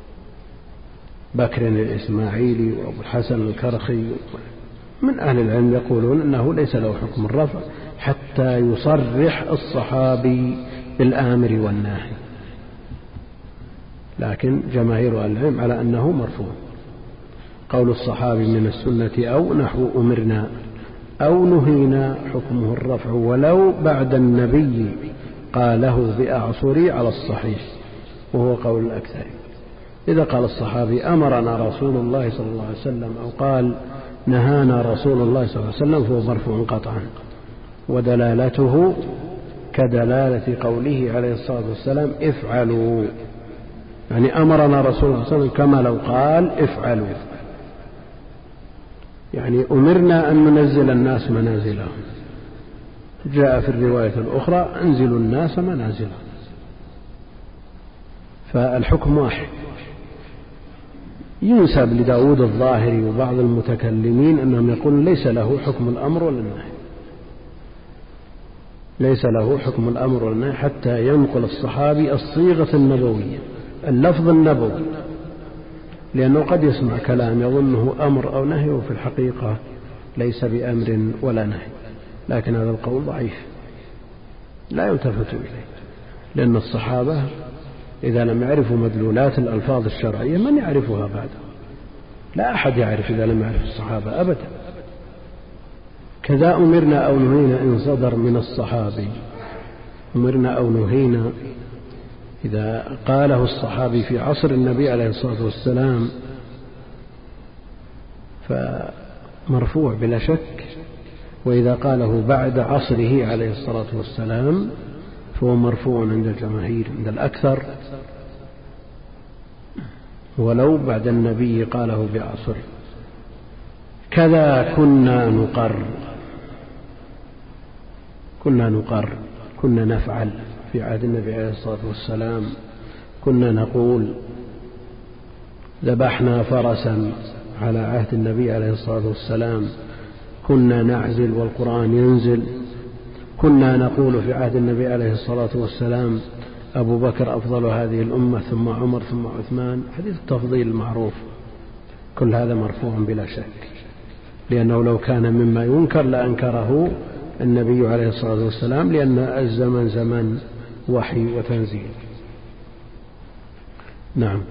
بكر الإسماعيلي وأبو الحسن الكرخي من أهل العلم يقولون أنه ليس له حكم الرفع حتى يصرح الصحابي بالآمر والناهي، لكن جماهير أهل العلم على أنه مرفوع. قول الصحابي من السنة أو نحو أمرنا أو نهينا حكمه الرفع ولو بعد النبي قاله بأعصري على الصحيح، وهو قول الأكثر. إذا قال الصحابي أمرنا رسول الله صلى الله عليه وسلم أو قال نهانا رسول الله صلى الله عليه وسلم فهو مرفوع قطعا، ودلالته كدلالة قوله عليه الصلاة والسلام: افعلوا، يعني أمرنا رسول الله صلى الله عليه وسلم كما لو قال افعلوا، يعني أمرنا أن ننزل الناس منازلهم. جاء في الرواية الأخرى: انزلوا الناس منازلهم. فالحكم واحد. ينسب لداود الظاهري وبعض المتكلمين أنهم يقولون ليس له حكم الأمر ولا النهي، ليس له حكم الأمر ولا النهي حتى ينقل الصحابي الصيغة النبوية، اللفظ النبوي، لأنه قد يسمع كلام يظنه أمر أو نهي وفي الحقيقة ليس بأمر ولا نهي. لكن هذا القول ضعيف لا يلتفت إليه، لأن الصحابة إذا لم يعرفوا مدلولات الألفاظ الشرعية من يعرفها بعد؟ لا أحد يعرف إذا لم يعرف الصحابة أبدا. كذا أمرنا أو نهينا إن صدر من الصحابي. أمرنا أو نهينا إذا قاله الصحابي في عصر النبي عليه الصلاة والسلام فمرفوع بلا شك، وإذا قاله بعد عصره عليه الصلاة والسلام فهو مرفوع عند الجماهير، عند الأكثر، ولو بعد النبي قاله بعصره. كذا كنا نقر، كنا نقر كنا نفعل في عهد النبي عليه الصلاة والسلام. كنا نقول ذبحنا فرسا على عهد النبي عليه الصلاة والسلام. كنا نعزل والقرآن ينزل. كنا نقول في عهد النبي عليه الصلاة والسلام أبو بكر أفضل هذه الأمة ثم عمر ثم عثمان، حديث التفضيل المعروف. كل هذا مرفوع بلا شك، لأنه لو كان مما ينكر لأنكره النبي عليه الصلاة والسلام، لأن الزمن زمن وحي وتنزيل. نعم.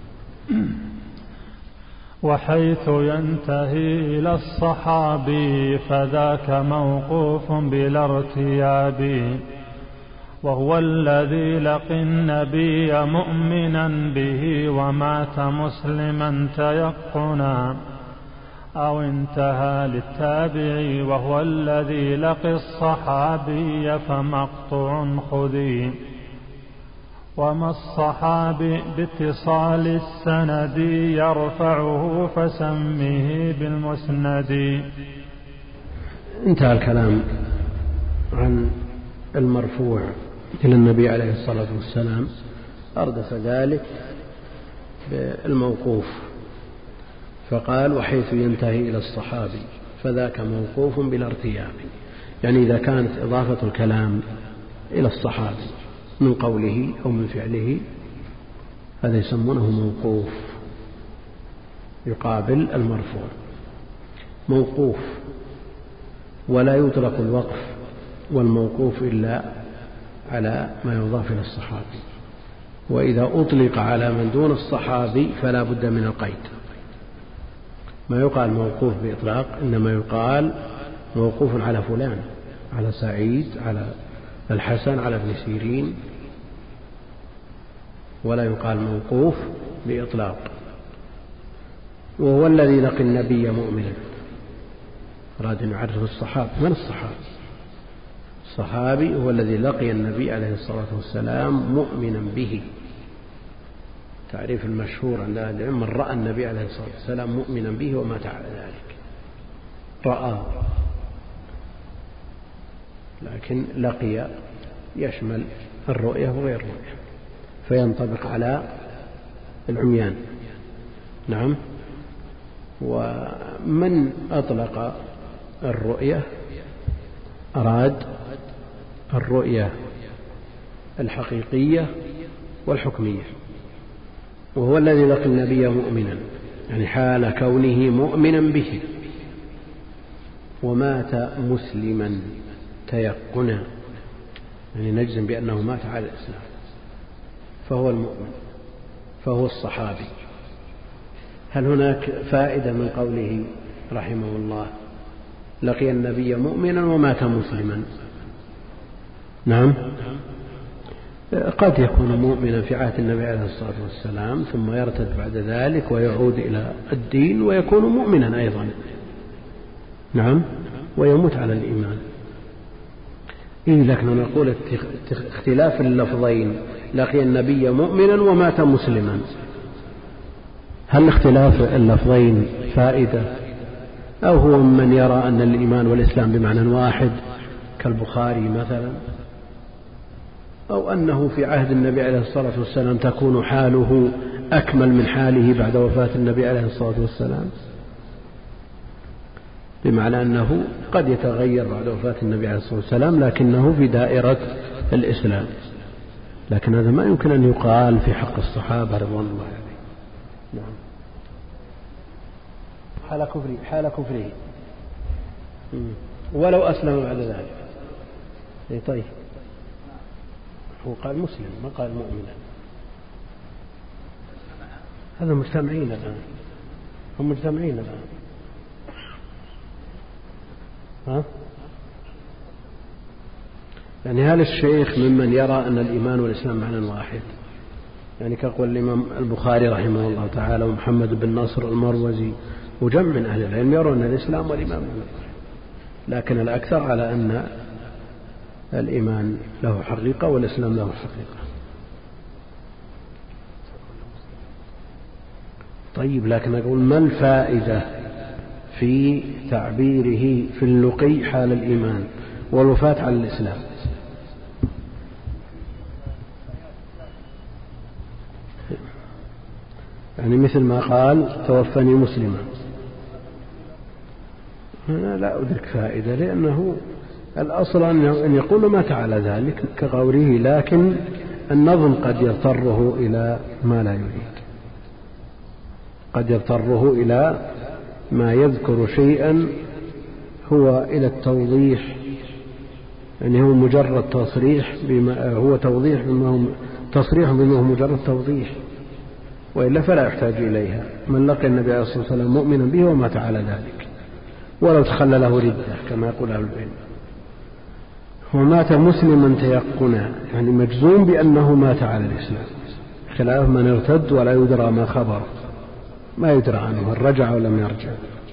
وحيث ينتهي إلى الصحابي فذاك موقوف بلا ارتياب، وهو الذي لقي النبي مؤمنا به ومات مسلما تيقنا، أو انتهى للتابعي وهو الذي لقي الصحابي فمقطوع خذي. وما الصحابي باتصال السند يرفعه فسمه بالمسند. انتهى الكلام عن المرفوع إلى النبي عليه الصلاة والسلام، أردف ذلك بالموقوف فقال وحيث ينتهي إلى الصحابي فذاك موقوف بلا ارتياب، يعني إذا كانت إضافة الكلام إلى الصحابي من قوله أو من فعله هذا يسمونه موقوف يقابل المرفوع. موقوف ولا يطلق الوقف والموقوف إلا على ما يضاف إلى الصحابي، وإذا أطلق على من دون الصحابي فلا بد من القيد. ما يقال موقوف بإطلاق، إنما يقال موقوف على فلان، على سعيد، على الحسن، على ابن سيرين، ولا يقال موقوف بإطلاق. وهو الذي لقي النبي مؤمنا، أراد أن يعرف الصحابة. من الصحابي؟ الصحابي هو الذي لقي النبي عليه الصلاة والسلام مؤمنا به. تعريف المشهور عند أهل العلم من رأى النبي عليه الصلاة والسلام مؤمنا به ومات على ذلك. رأى، لكن لقي يشمل الرؤية وغير الرؤية فينطبق على العميان. نعم. ومن أطلق الرؤية أراد الرؤية الحقيقية والحكمية. وهو الذي لقي النبي مؤمنا، يعني حال كونه مؤمنا به، ومات مسلما تيقنا، يعني نجزم بأنه مات على الإسلام، فهو المؤمن، فهو الصحابي. هل هناك فائدة من قوله رحمه الله لقي النبي مؤمنا ومات مسلما؟ نعم. قد يكون مؤمنا في عهد النبي عليه الصلاة والسلام ثم يرتد بعد ذلك ويعود إلى الدين ويكون مؤمنا أيضا. نعم. ويموت على الإيمان. إيه، لكن نقول اختلاف اللفظين لقي النبي مؤمنا ومات مسلما، هل اختلاف اللفظين فائدة، أو هو من يرى أن الإيمان والإسلام بمعنى واحد كالبخاري مثلا، أو أنه في عهد النبي عليه الصلاة والسلام تكون حاله أكمل من حاله بعد وفاة النبي عليه الصلاة والسلام، بمعنى أنه قد يتغير بعد وفاة النبي عليه الصلاة والسلام لكنه في دائرة الإسلام. لكن هذا ما يمكن أن يقال في حق الصحابة رضوان الله عليهم. نعم. حال كفره حال كفره ولو أسلم بعد ذلك. إيه طيب، هو قال مسلم ما قال مؤمنا. هذا مجتمعين الآن، هم مجتمعين الآن. ها؟ يعني هل الشيخ ممن يرى أن الإيمان والإسلام معنى واحد؟ يعني كقول الإمام البخاري رحمه الله تعالى ومحمد بن نصر المروزي وجمع من أهل العلم يرون أن الإسلام والإيمان معنى واحد، لكن الأكثر على أن الإيمان له حقيقة والإسلام له حقيقة. طيب، لكن أقول ما الفائدة في تعبيره في اللقي حال الإيمان والوفاة على الإسلام؟ يعني مثل ما قال توفني مسلما، أنا لا أدرك فائدة، لأنه الأصل أن يقول مات على ذلك كقوله، لكن النظم قد يضطره إلى ما لا يريد، قد يضطره إلى ما يذكر شيئا هو إلى التوضيح، يعني هو مجرد تصريح بما هو توضيح بما هو تصريح بما هو مجرد توضيح، وإلا فلا يحتاج إليها. من لقي النبي عليه الصلاة والسلام مؤمنا به ومات على ذلك ولو تخلى له ردة كما يقول أهل العلم. ومات مسلما تيقنا، يعني مجزوم بأنه مات على الإسلام، خلاف من ارتد ولا يدرى ما خبر، ما يدرى عنه هل رجع ولم يرجع.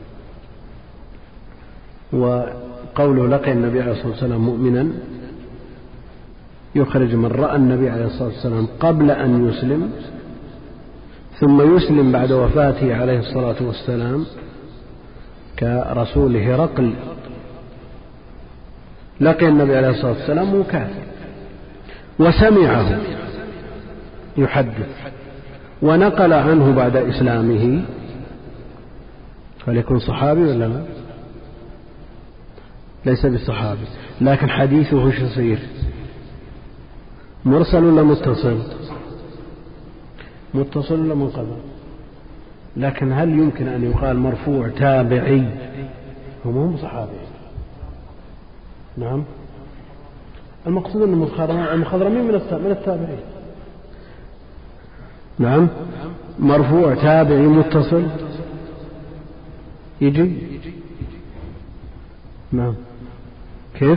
وقوله لقي النبي عليه الصلاة والسلام مؤمنا يخرج من رأى النبي عليه الصلاة والسلام قبل أن يسلم ثم يسلم بعد وفاته عليه الصلاة والسلام كرسول هرقل. لقي النبي عليه الصلاة والسلام وكافر وسمعه يحدث ونقل عنه بعد إسلامه، فليكن صحابي ولا لا؟ ليس بالصحابي، لكن حديثه وش يصير؟ مرسل ولا متصل؟ متصل ولا منقطع؟ لكن هل يمكن أن يقال مرفوع تابعي؟ هم هم صحابي. نعم، المقصود أن المخضرمين من التابعين. نعم، مرفوع تابعي متصل يجي. نعم، كيف؟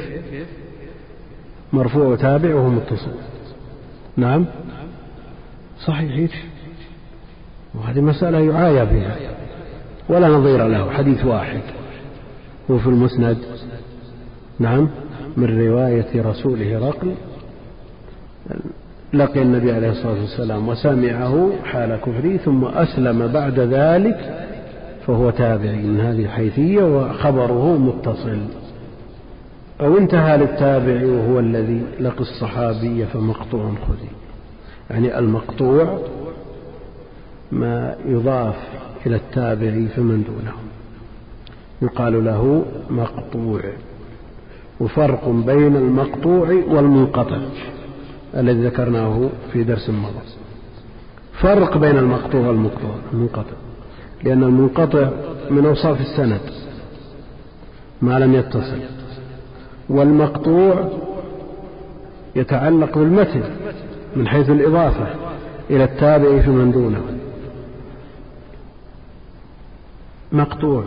مرفوع تابع وهو متصل. نعم صحيح، وهذه مسألة يعايى بها ولا نظير له. حديث واحد هو في المسند، نعم، من رواية رسول هرقل لقي النبي عليه الصلاة والسلام وسمعه حال كفره ثم أسلم بعد ذلك فهو تابعي من هذه الحيثية وخبره متصل. أو انتهى للتابع وهو الذي لقي الصحابي فمقطوع خذي. يعني المقطوع ما يضاف إلى التابع فمن دونه يقال له مقطوع. وفرق بين المقطوع والمنقطع الذي ذكرناه في درس مضى. فرق بين المقطوع والمنقطع، لأن المنقطع من أوصاف السند ما لم يتصل، والمقطوع يتعلق بالمتن من حيث الإضافة إلى التابع فمن دونه. مقطوع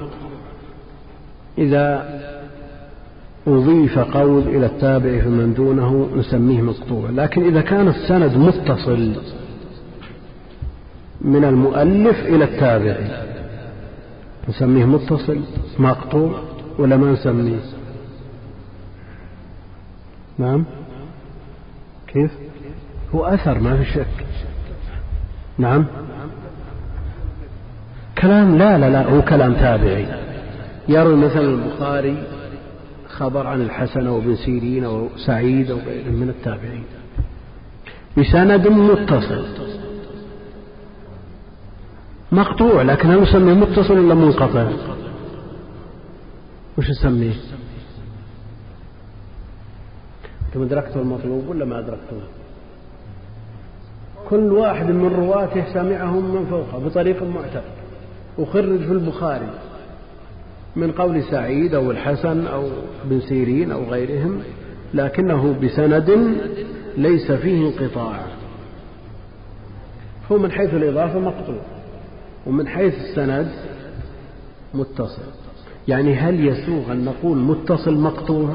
إذا أضيف قول إلى التابع فمن دونه نسميه مقطوع، لكن إذا كان السند متصل من المؤلف إلى التابع نسميه متصل مقطوع ولا ما نسميه؟ نعم، كيف؟ هو أثر ما في شك. نعم، كلام لا لا لا هو كلام تابعي. يروي مثلا البخاري خبر عن الحسن وابن سيرين أو سعيد أو غيرهم من التابعين بسند متصل مقطوع، لكن هل نسميه متصل ولا منقطع؟ وش نسميه؟ أنتم أدركتوا المطلوب ولا ما أدركتوه؟ كل واحد من رواته سمعهم من فوقه بطريق معتبر وخرج في البخاري من قول سعيد أو الحسن أو ابن سيرين أو غيرهم، لكنه بسند ليس فيه انقطاع. هو من حيث الإضافة مقطوع ومن حيث السند متصل. يعني هل يسوغ أن نقول متصل مقطوع؟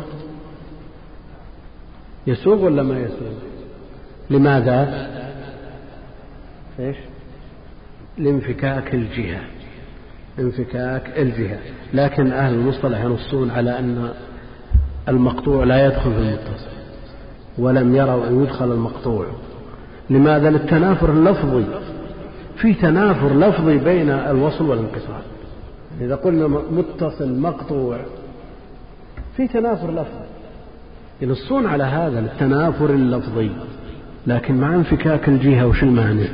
يسوغ ولا ما يسوغ؟ لماذا؟ إيش؟ لانفكاك الجهة، انفكاك الجهة. لكن أهل المصطلح ينصون على أن المقطوع لا يدخل في المتصل، ولم يروا أن يدخل المقطوع. لماذا؟ للتنافر اللفظي، في تنافر لفظي بين الوصل والانقطاع. إذا قلنا متصل مقطوع في تنافر لفظي، ينصون على هذا للتنافر اللفظي، لكن مع انفكاك الجهة وش المعنى؟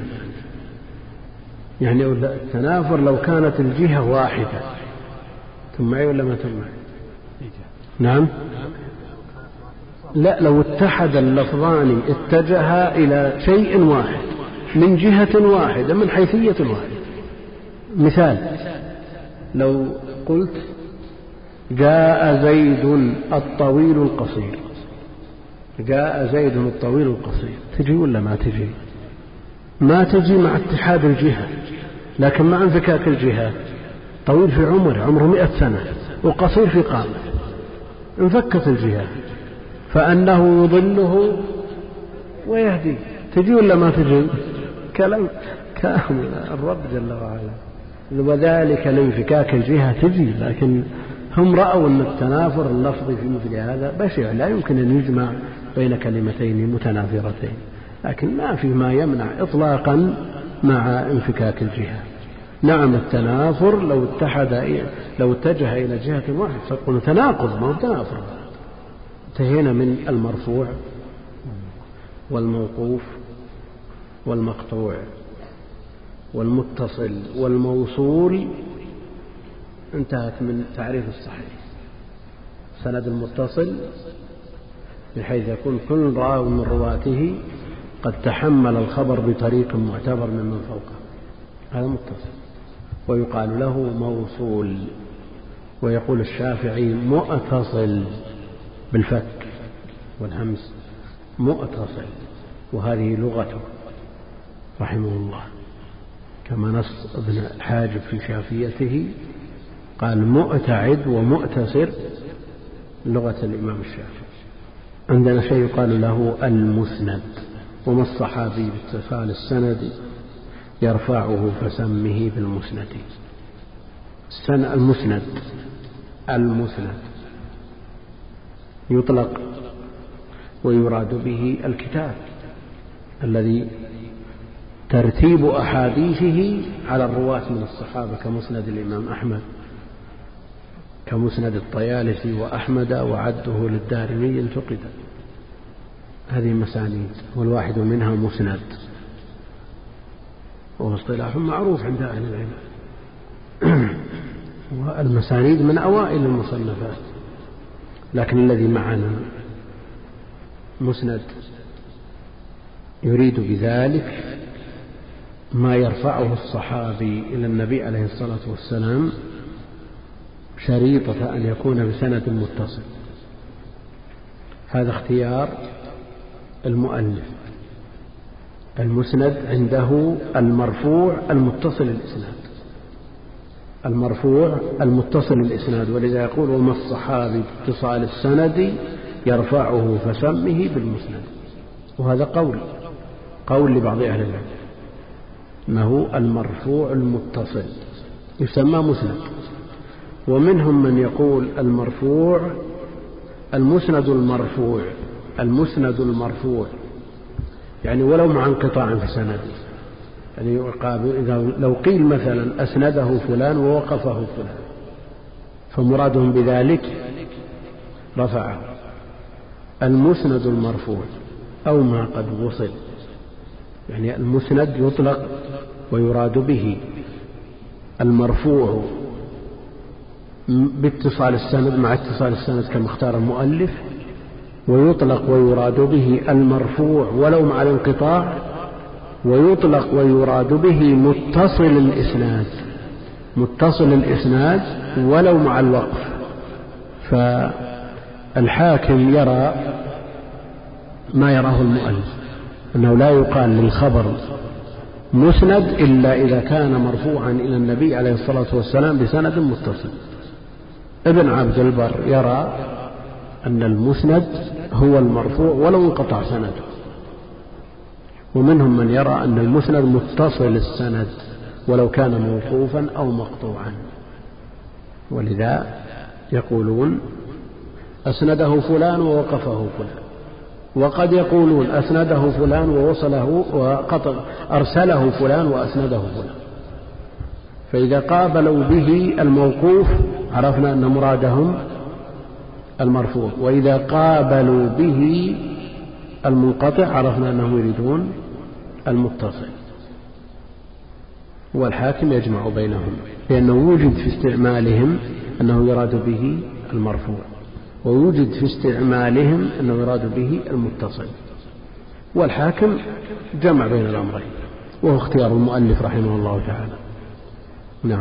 يعني التنافر لو كانت الجهة واحدة. ثم معي ولا ما ثم معي؟ نعم، لا، لو اتحد اللفظان اتجها إلى شيء واحد من جهة واحدة من حيثية واحدة. مثال، لو قلت جاء زيد الطويل القصير، جاء زيد الطويل القصير، تجي ولا ما تجي؟ ما تجي مع اتحاد الجهة، لكن مع انفكاك الجهة. طويل في عمره، عمره مئة سنة، وقصير في قامه، انفكت الجهة فأنه يضله ويهدي. تجي ولا ما تجي؟ كلام كامل الرب جل وعلا. وذلك لانفكاك الجهة تجي، لكن هم رأوا أن التنافر اللفظي في مثل هذا بشع، لا يمكن أن يجمع بين كلمتين متنافرتين، لكن ما في ما يمنع إطلاقا مع انفكاك الجهة. نعم التنافر لو اتحد لو اتجه إلى جهة واحدة فقلنا تناقض، ما هو تنافر. انتهينا من المرفوع والموقوف والمقطوع والمتصل والموصول، انتهت من تعريف الصحيح. سند المتصل بحيث يكون كل راو من رواته قد تحمل الخبر بطريق معتبر ممن فوقه، هذا متصل. ويقال له موصول، ويقول الشافعي مؤتصل بالفك والهمس، مؤتصل، وهذه لغته رحمه الله، كما نص ابن الحاجب في شافيته قال مؤتعد ومؤتسر لغة الإمام الشافعي. عندنا شيء يقال له المسند، وما الصحابي باتصال السند يرفعه فسمه بالمسند. المسند المسند يطلق ويراد به الكتاب الذي ترتيب أحاديثه على الرواة من الصحابة، كمسند الإمام أحمد، كمسند الطيالسي وأحمد وعده للدارمي انتقد. هذه مسانيد، والواحد منها مسند، وهو اصطلاح معروف عند أهل العلم. والمسانيد من أوائل المصنفات، لكن الذي معنا مسند يريد بذلك ما يرفعه الصحابي إلى النبي عليه الصلاة والسلام شريطة أن يكون بسند متصل. هذا اختيار المؤلف. المسند عنده المرفوع المتصل الإسناد، المرفوع المتصل الإسناد، ولذا يقول وما الصحابي باتصال السند يرفعه فسمه بالمسند. وهذا قول قول لبعض أهل العلم أنه المرفوع المتصل يسمى مسند. ومنهم من يقول المرفوع المسند المرفوع المسند المرفوع يعني ولو مع انقطاع في سنده. يعني إذا لو قيل مثلا أسنده فلان ووقفه فلان فمرادهم بذلك رفعه. المسند المرفوع أو ما قد وصل، يعني المسند يطلق ويراد به المرفوع باتصال السند مع اتصال السند كما اختار المؤلف، ويطلق ويراد به المرفوع ولو مع الانقطاع، ويطلق ويراد به متصل الإسناد متصل الإسناد ولو مع الوقف. فالحاكم يرى ما يراه المؤلف، أنه لا يقال للخبر مسند إلا إذا كان مرفوعا إلى النبي عليه الصلاة والسلام بسند متصل. ابن عبد البر يرى أن المسند هو المرفوع ولو انقطع سنده، ومنهم من يرى أن المسند متصل السند ولو كان موقوفا أو مقطوعا. ولذا يقولون أسنده فلان ووقفه فلان، وقد يقولون أسنده فلان ووصله وقطع أرسله فلان وأسنده فلان. فإذا قابلوا به الموقوف عرفنا أن مرادهم المرفوع، وإذا قابلوا به المنقطع عرفنا أنهم يريدون المتصل. والحاكم يجمع بينهم، لأنه يوجد في استعمالهم أنه يراد به المرفوع، ويوجد في استعمالهم أنه يراد به المتصل. والحاكم جمع بين الأمرين، وهو اختيار المؤلف رحمه الله تعالى. نعم.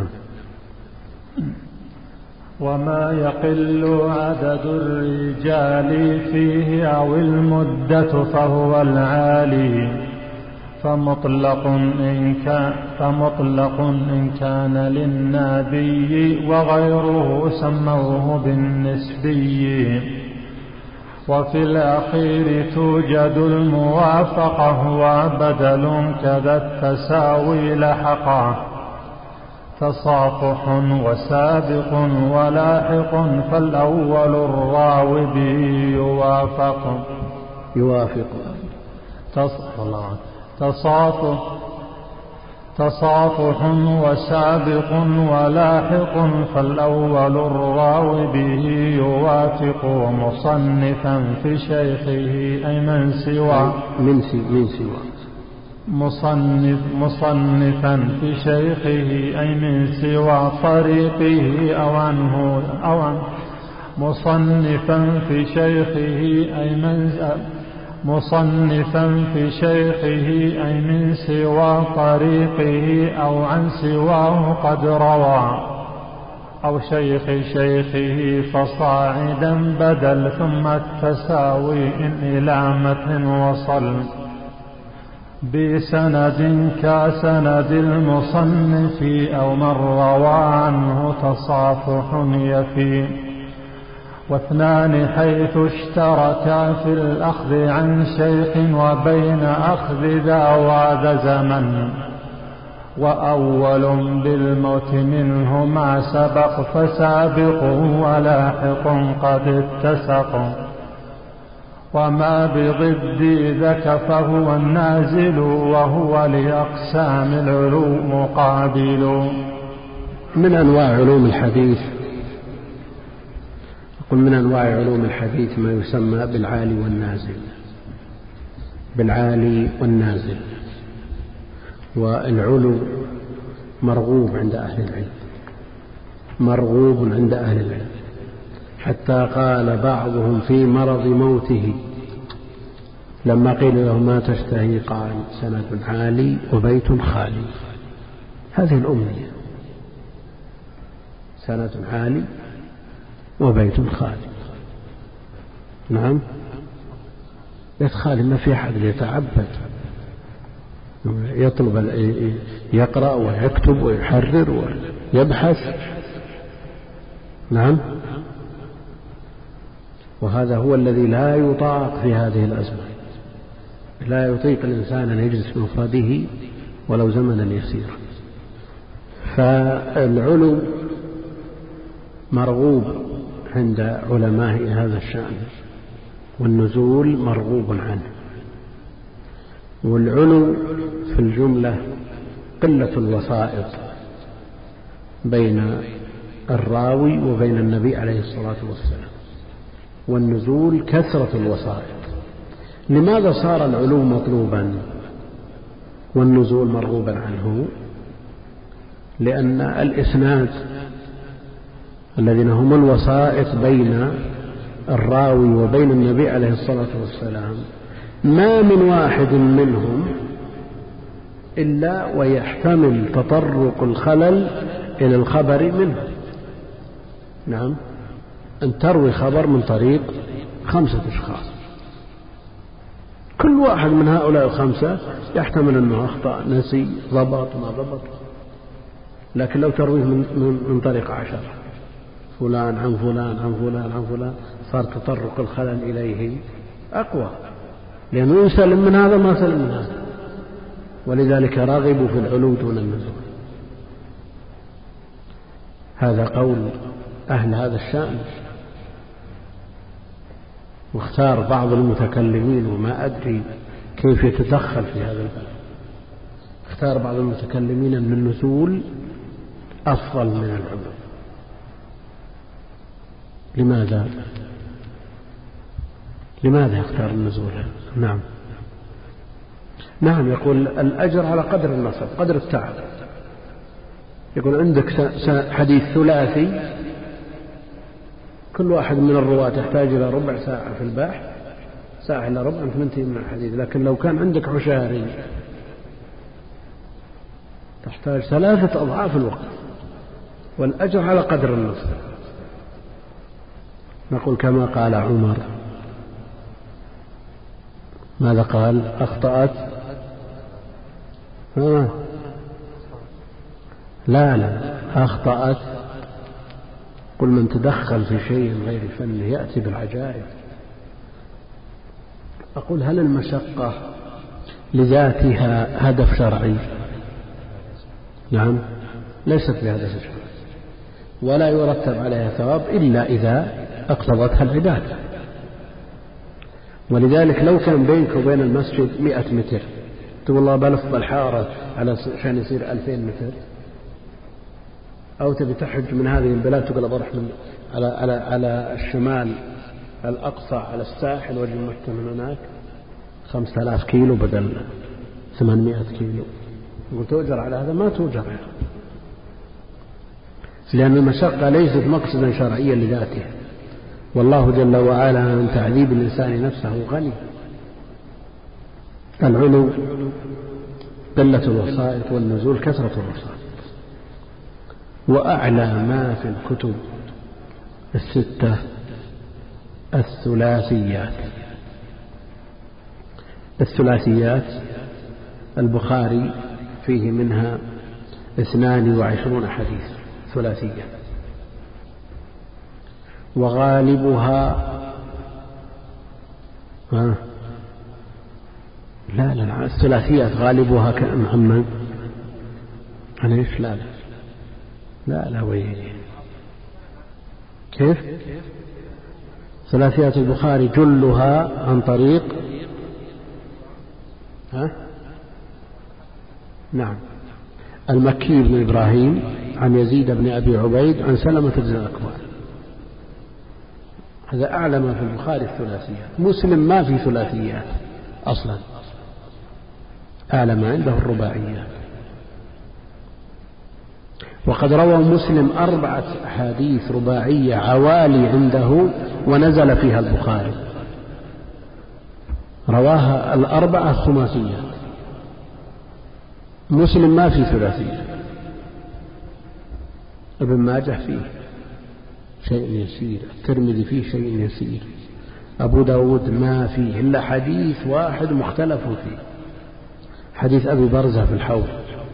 وما يقل عدد الرجال فيه أو المدة فهو العالي، فمطلق إن كان, فمطلق إن كان للنبي وغيره سموه بالنسبي. وفي الأخير توجد الموافقة وبدل كذا التساوي لحقا، تصافح وسابق ولاحق، فالأول الراوي به يوافق يوافق تصافح تصافح وسابق ولاحق، فالأول الراوي به يوافق، مصنفا في شيخه أي من سوى من سوى مصنف مصنفا في شيخه أي من سوى طريقه أو عنه أو عنه مصنفا في شيخه أي من مصنفا في شيخه أي من سوى طريقه أو عن سواه قد روى، أو شيخ شيخه فصاعدا بدل، ثم التساوي إن إلى متن وصل، بسند كسند المصنف أو من روى عنه تصافح يفي. واثنان حيث اشتركا في الأخذ عن شيخ وبين أخذ ذا زمن، وأول بالموت منهما سبق، فسابق ولاحق قد اتسق. وما بضد ذاك فهو النازل، وهو لأقسام العلوم مقابل. من أنواع علوم الحديث، قل من أنواع علوم الحديث ما يسمى بالعالي والنازل، بالعالي والنازل. والعلو مرغوب عند أهل العلم، مرغوب عند أهل العلم، حتى قال بعضهم في مرض موته لما قيل له ما تشتهي قال سند عالي وبيت خالي. هذه الأمنية، سند عالي وبيت خالي. نعم، بيت خالي ما في أحد يتعبد يطلب يقرأ ويكتب ويحرر ويبحث. نعم، وهذا هو الذي لا يطاق في هذه الأزمة، لا يطيق الإنسان أن يجلس بمفرده ولو زمنا يسيرا. فالعلو مرغوب عند علماء هذا الشأن، والنزول مرغوب عنه. والعلو في الجملة قلة الوسائط بين الراوي وبين النبي عليه الصلاة والسلام، والنزول كثرة الوسائط. لماذا صار العلو مطلوبا والنزول مرغوبا عنه؟ لأن الإسناد الذين هم الوسائط بين الراوي وبين النبي عليه الصلاة والسلام ما من واحد منهم إلا ويحتمل تطرق الخلل إلى الخبر منه. نعم، أن تروي خبر من طريق خمسة أشخاص، كل واحد من هؤلاء الخمسة يحتمل أنه أخطأ، نسي، ضبط، ما ضبط. لكن لو ترويه من, من, من طريق عشرة، فلان عن فلان عن فلان عن فلان، صار تطرق الخلل إليه أقوى، لأنه يسلم من هذا ما سلم من هذا. ولذلك راغبوا في العلو دون النزول. هذا قول أهل هذا الشأن. واختار بعض المتكلمين، وما أدري كيف يتدخل في هذا الباب، اختار بعض المتكلمين أن النزول أفضل من العلو. لماذا؟ لماذا يختار النزول؟ نعم نعم يقول الأجر على قدر النصب، قدر التعب. يقول عندك حديث ثلاثي، كل واحد من الرواة يحتاج إلى ربع ساعة في البحث، ساعة إلى ربع تنتهي من الحديث. لكن لو كان عندك عشاري تحتاج ثلاثة أضعاف الوقت، والأجر على قدر النصب. نقول كما قال عمر، ماذا قال؟ أخطأت ها لا لا أخطأت. قل من تدخل في شيء غير فنه يأتي بالعجائب. أقول هل المشقة لذاتها هدف شرعي؟ نعم، ليست بهدف شرعي، ولا يرتب عليها ثواب إلا إذا اقتضتها العبادة. ولذلك لو كان بينك وبين المسجد مئة متر تقول الله بلف بالحارة علشان يصير ألفين متر، أو تبي تحج من هذه البلاد تقول بروح من على على على الشمال الأقصى على الساحل وجه مكة من هناك خمسة آلاف كيلو بدل ثمانمائة كيلو، وتؤجر على هذا؟ ما تؤجر، لأن المشقة ليست مقصدا شرعيا لذاته، والله جل وعلا عن تعذيب الإنسان نفسه غني. العلو قلة الوسائط، والنزول كثرة الوسائط. وأعلى ما في الكتب الستة الثلاثيات. الثلاثيات البخاري فيه منها اثنان وعشرون حديث ثلاثية، وغالبها ها لا لا الثلاثيات غالبها كأمام أنا إيش لا لا لا لا وين كيف ثلاثيات البخاري جلها عن طريق ها نعم المكي بن إبراهيم عن يزيد بن أبي عبيد عن سلمة بن الأكوع. هذا أعلى ما في البخاري الثلاثيات. مسلم ما في ثلاثيات أصلا، أعلى ما عنده الرباعيات. وقد روى مسلم أربعة أحاديث رباعية عوالي عنده ونزل فيها البخاري، رواها الأربعة خماسيات. مسلم ما في ثلاثية. ابن ماجه فيه شيء يسير، الترمذي فيه شيء يسير، أبو داود ما فيه إلا حديث واحد مختلف فيه، حديث أبي برزة في الحوض،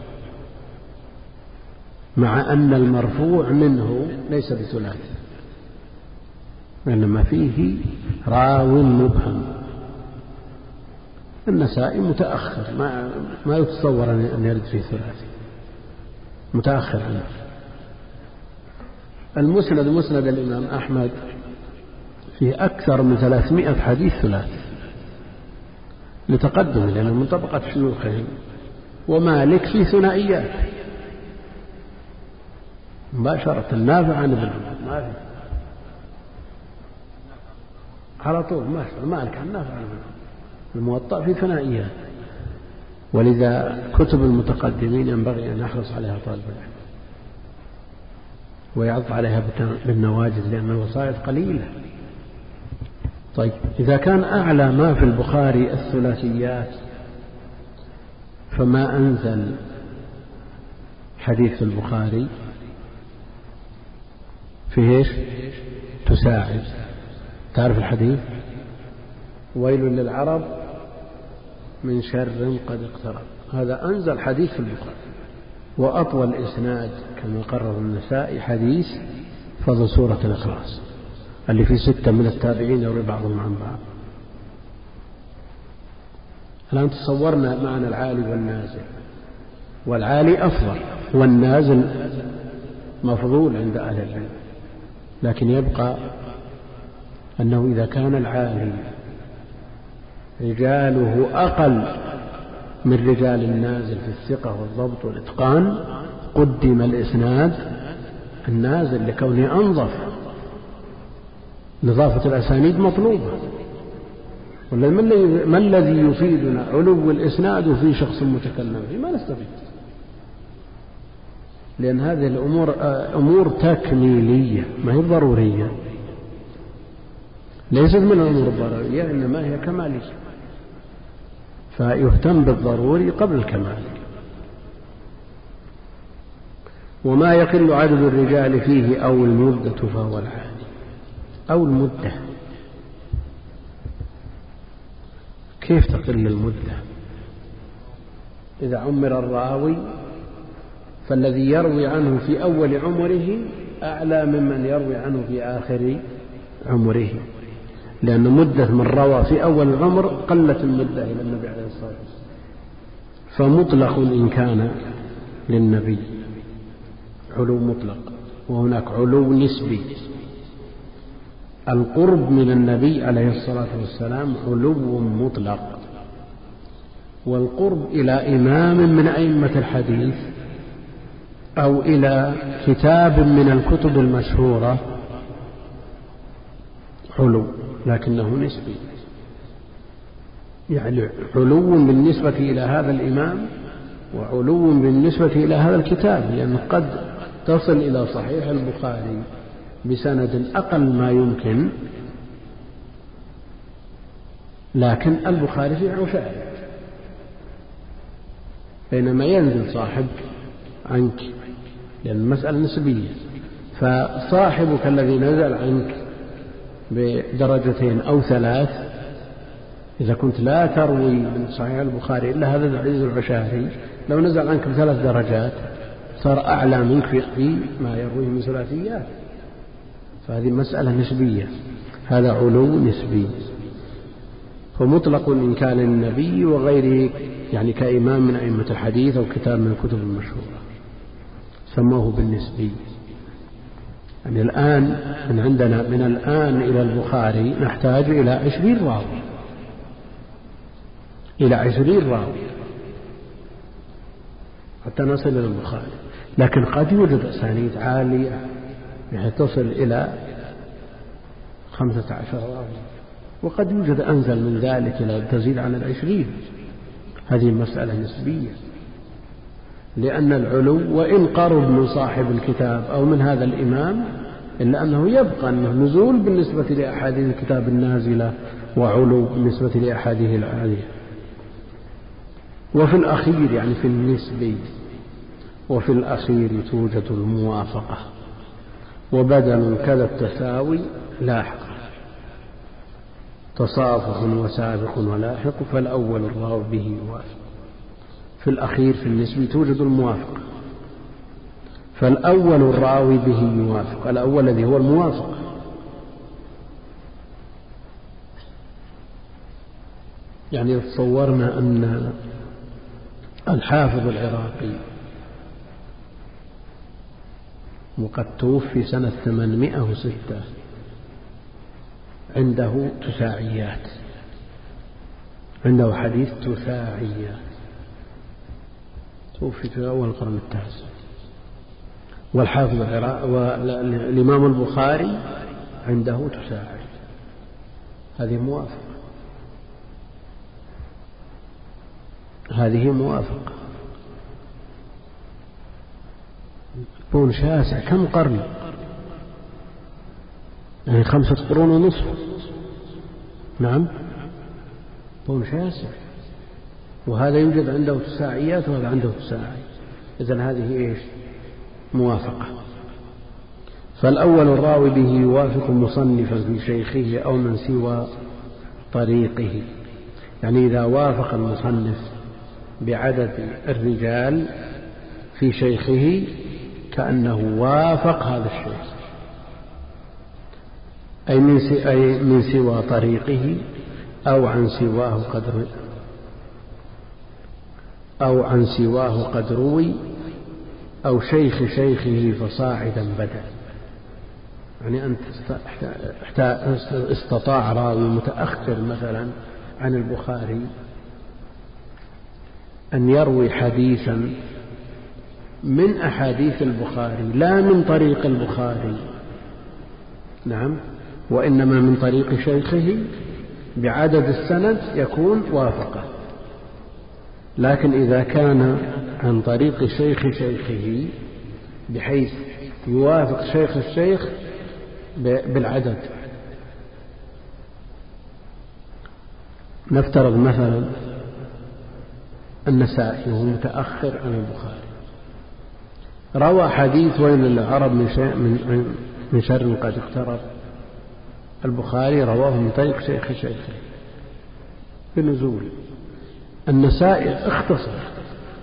مع أن المرفوع منه ليس بثلاثي، إنما فيه راو مبهم. النسائي متأخر، ما, ما يتصور أن يرد فيه ثلاثي، متأخر عنه. المسند مسند الإمام أحمد فيه أكثر من ثلاثمائة حديث ثلاثي لتقدم، لأنه من طبقة شيوخهم. ومالك فيه ثنائيات مباشرة، النافع عن ابن عمر ما في على طول، ما شاء الله مالك عن نافع عن ابن عمر. الموطأ في ثنائيات، ولذا كتب المتقدمين ينبغي أن يحرص عليها طالب العلم ويعض عليها بالنواجذ، لأن الوسائط قليلة. طيب، إذا كان أعلى ما في البخاري الثلاثيات، فما أنزل حديث البخاري فيه إيش؟ تساعد. تعرف الحديث؟ ويل للعرب من شر قد اقترب. هذا أنزل حديث في البخاري، وأطول إسناد كما قرر النسائي حديث فضل سورة الإخلاص اللي في ستة من التابعين يروي بعضهم عن بعض. الآن تصورنا معنى العالي والنازل، والعالي أفضل والنازل مفضول عند أهل العلم، لكن يبقى أنه إذا كان العالي رجاله أقل من رجال النازل في الثقة والضبط والإتقان، قدم الإسناد النازل لكونه أنظف. نظافة الأسانيد مطلوبة. ما الذي يفيدنا علو الإسناد في شخص متكلم فيه؟ ما نستفيد، لأن هذه الأمور أمور تكميلية ما هي ضرورية، ليست من الأمور الضرورية، إنما هي كمالية، فيهتم بالضروري قبل الكمال. وما يقل عدد الرجال فيه أو المدة فهو العالي. أو المدة، كيف تقل المدة؟ إذا عمر الراوي فالذي يروي عنه في أول عمره أعلى ممن يروي عنه في آخر عمره، لأن مدة من روى في أول العمر قلت المدة إلى النبي عليه الصلاة والسلام. فمطلق إن كان للنبي علو مطلق، وهناك علو نسبي. القرب من النبي عليه الصلاة والسلام علو مطلق، والقرب إلى إمام من أئمة الحديث أو إلى كتاب من الكتب المشهورة علو، لكنه نسبي، يعني علو بالنسبة إلى هذا الإمام وعلو بالنسبة إلى هذا الكتاب، لأنه قد تصل إلى صحيح البخاري بسند أقل ما يمكن، لكن البخاري فيه عشائر، بينما ينزل صاحب عنك، لأن المسألة نسبية. فصاحبك الذي نزل عنك بدرجتين أو ثلاث، إذا كنت لا تروي من صحيح البخاري إلا هذا العزيز العشائري، لو نزل عنك بثلاث درجات صار أعلى منك في ما يرويه من ثلاثيات، فهذه مسألة نسبية، هذا علو نسبي. فمطلق إن كان للنبي وغيره، يعني كإمام من أئمة الحديث أو كتاب من الكتب المشهورة، سموه بالنسبي. يعني الآن من عندنا من الآن إلى البخاري نحتاج إلى عشرين راوي، إلى عشرين راوي حتى نصل إلى البخاري، لكن قد يوجد أسانيد عالية بحيث تصل إلى خمسة عشر راوي، وقد يوجد أنزل من ذلك إلى تزيد عن العشرين. هذه مسألة نسبية، لأن العلو وإن قرب من صاحب الكتاب أو من هذا الإمام إلا أنه يبقى أنه نزول بالنسبة لأحاديث الكتاب النازلة وعلو بالنسبة لأحاديث العالية. وفي الأخير يعني في النسبي وفي الأخير توجد الموافقة، وبدل كذا التساوي لاحق، تصافح وسابق ولاحق، فالأول الراوي به يوافق. في الأخير في النسبي توجد الموافقة، فالأول الراوي به يوافق، الأول الذي هو الموافق. يعني تصورنا أن الحافظ العراقي وقد توفي سنة ثمانمائة وستة، عنده تساعيات، عنده حديث تساعيات، توفي في أول القرن التاسع. والحافظ العراقي والإمام البخاري عنده تساعي، هذه موافقة، هذه موافقة. كون شاسع كم قرن؟ يعني خمسة قرون ونصف. نعم، كون شاسع، وهذا يوجد عنده تساعيات وهذا عنده تساعي، إذن هذه إيش؟ موافقة. فالأول الراوي به يوافق مصنفا في شيخه أو من سوى طريقه، يعني إذا وافق المصنف بعدد الرجال في شيخه كأنه وافق هذا الشيخ، أي من, أي من سوى طريقه أو عن سواه قد أو عن سواه قد روي أو شيخ شيخه فصاعدا بدل. يعني أنت استطاع راوي متأخر مثلا عن البخاري أن يروي حديثا من أحاديث البخاري لا من طريق البخاري، نعم، وإنما من طريق شيخه بعدد السند يكون وافقه. لكن إذا كان عن طريق شيخ شيخه بحيث يوافق شيخ الشيخ بالعدد، نفترض مثلا النسائي وهو متأخر عن البخاري روى حديث ويل للعرب من, من, من شر قد اقترب، البخاري رواه من طريق شيخ شيخه بنزول. النسائي اختصر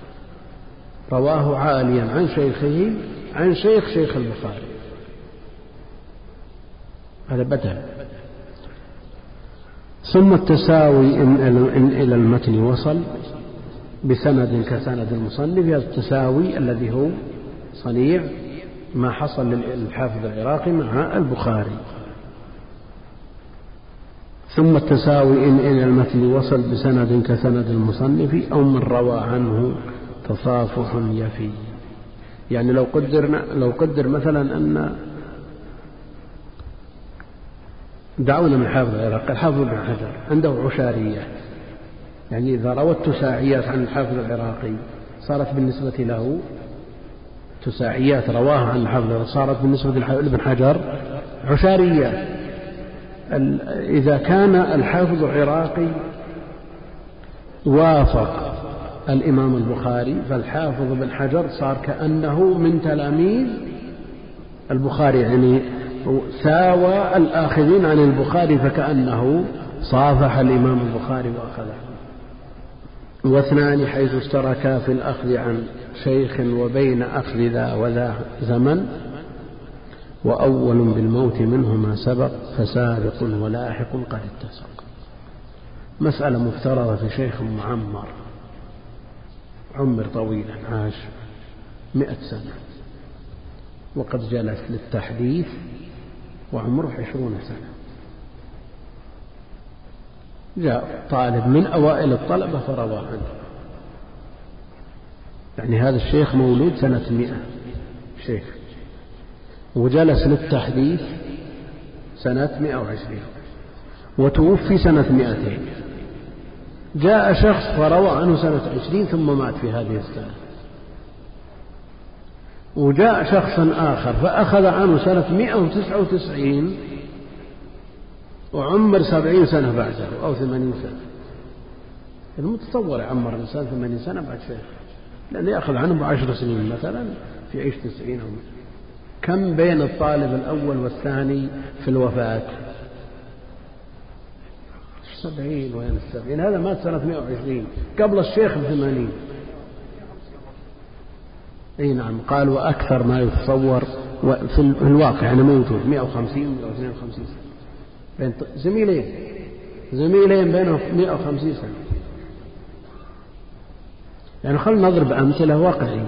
رواه عاليا عن شيخه عن شيخ شيخ البخاري، هذا بدل. ثم التساوي إن إلى المتن وصل بسند كسند المصنف، هذا التساوي الذي هو صنيع ما حصل للحافظ العراقي مع البخاري. ثم التساوي إن إلى المتن وصل بسند كسند المصنف أو من روى عنه تصافح يفي. يعني لو قدرنا لو قدر مثلا أن دعونا من حافظ العراقي، الحافظ ابن حجر عنده عشاريات، يعني إذا روى التساعيات عن الحافظ العراقي صارت بالنسبة له تساعيات رواها عن الحافظ، صارت بالنسبة لابن حجر عشاريات. إذا كان الحافظ العراقي وافق الإمام البخاري فالحافظ ابن حجر صار كأنه من تلاميذ البخاري، يعني ساوى الآخذين عن البخاري فكأنه صافح الإمام البخاري وأخذه. واثنان حيث اشتركا في الأخذ عن شيخ وبين أخذ ذا وذا زمن، وأول بالموت منهما سبق فسابق ولاحق قد اتسق. مسألة مفترضة في شيخ معمر عمر طويلا عاش مئة سنة وقد جلس للتحديث وعمره عشرون سنة. جاء طالب من أوائل الطلبة فروى عنه، يعني هذا الشيخ مولود سنة مئة شيخ وجلس للتحديث سنة مئة وعشرين وتوفي سنة مئتين. جاء شخص فروى عنه سنة عشرين ثم مات في هذه السنة، وجاء شخص آخر فأخذ عنه سنة مئة وتسعة وتسعين وعمر سبعين سنة بعده أو ثمانين سنة. المتصور عمر الإنسان ثمانين سنة بعد شيخ، لأنه يأخذ عنه بعشر سنين مثلا في عيش تسعين أو مئة. كم بين الطالب الأول والثاني في الوفاة؟ سبعين وين السبعين؟ هذا مات سنة مئة وعشرين قبل الشيخ بثمانين. اي نعم، قال وأكثر ما يتصور في الواقع يعني موجود مئة وخمسين مئة واثنين وخمسين سنة بين زميلين زميلين بينهم مئة وخمسين سنة. يعني خلنا نضرب أمثلة واقعية.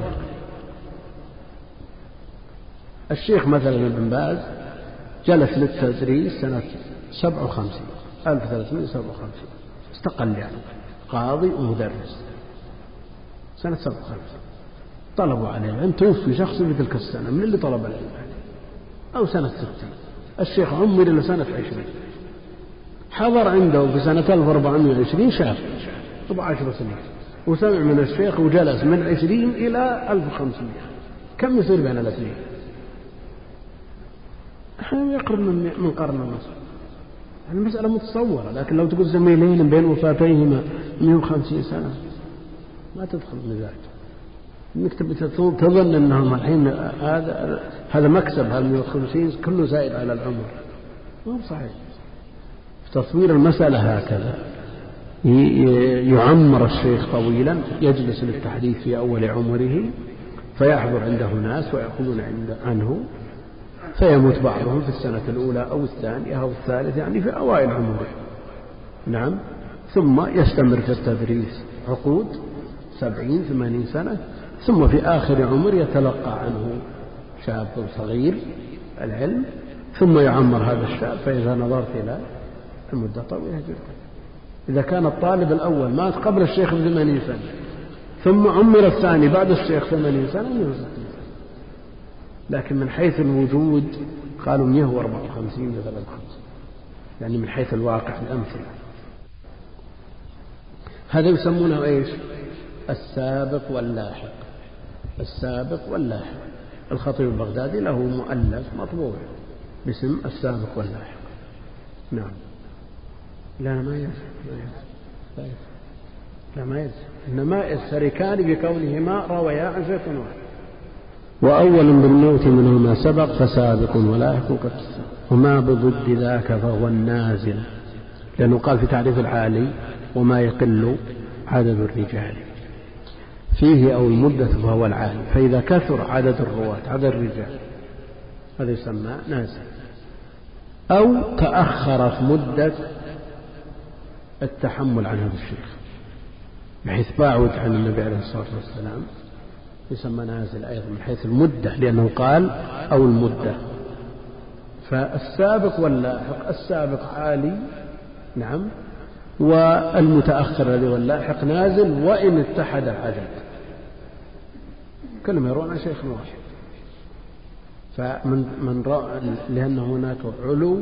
الشيخ مثلا ابن باز جلس للتدريس سنة سبعة وخمسين ألف وثلاثمائة وسبعة وخمسين، استقل يعني قاضي ومدرس سنة سبعة وخمسين. طلبوا عليه أن توفي شخص في تلك السنة من اللي طلب العلم أو سنة ستين. الشيخ عمر إلى سنة عشرين، حضر عنده في سنة ألف وأربعمائة وعشرين شاف طبعا عشر سنين وسمع من الشيخ وجلس من عشرين إلى ألف وخمسمائة. كم يصير بين الاثنين؟ يقرب من قرن ونصف. المسألة متصورة، لكن لو تقول زميلين بين وفاتيهما مئة وخمسين سنة ما تدخل مزاج. انك تظن انهم الحين هذا هذا مكسب، هذا مئة وخمسين كله زائد على العمر، ما هو صحيح. تصوير المسألة هكذا، يعمر الشيخ طويلا يجلس للتحديث في أول عمره فيحضر عنده ناس ويأخذون عنه فيموت بعضهم في السنة الأولى أو الثانية أو الثالثة، يعني في أوائل عمره. نعم. ثم يستمر في التدريس عقود سبعين ثمانين سنة، ثم في آخر عمر يتلقى عنه شاب صغير العلم، ثم يعمر هذا الشاب. فإذا نظرت إلى المدة طويلة جدا. إذا كان الطالب الأول مات قبل الشيخ بثمانين سنة ثم عمر الثاني بعد الشيخ ثمانين سنة مئة وستين سنة، لكن من حيث الوجود قالوا مئة وأربعة وخمسين إلى ثلاثة وخمسين، يعني من حيث الواقع الأمثلة. هذا يسمونه إيش؟ السابق واللاحق. السابق واللاحق. الخطيب البغدادي له مؤلف مطبوع باسم السابق واللاحق. نعم. لا ما يرجع لا, لا ما يرجع، إنما يشتركان بكونهما رويا عن شيخ واحد. وأول بالموت منهما سبق فسابق ولاحق قد سبق، وما بضد ذاك فهو النازل، لأنه قال في تعريف العالي وما يقل عدد الرجال. فيه أو المدة فهو العالي. فإذا كثر عدد الرواة عدد الرجال هذا يسمى نازل. أو تأخرت مدة التحمل عن هذا الشيخ بحيث باعد عن النبي عليه الصلاة والسلام يسمى نازل أيضا من حيث المدة، لأنه قال أو المدة. فالسابق واللاحق، السابق عالي نعم، والمتأخر الذي واللاحق نازل وإن اتحد العدد، كلهم يروون عن شيخ واحد. فمن من رأى لأن هناك علو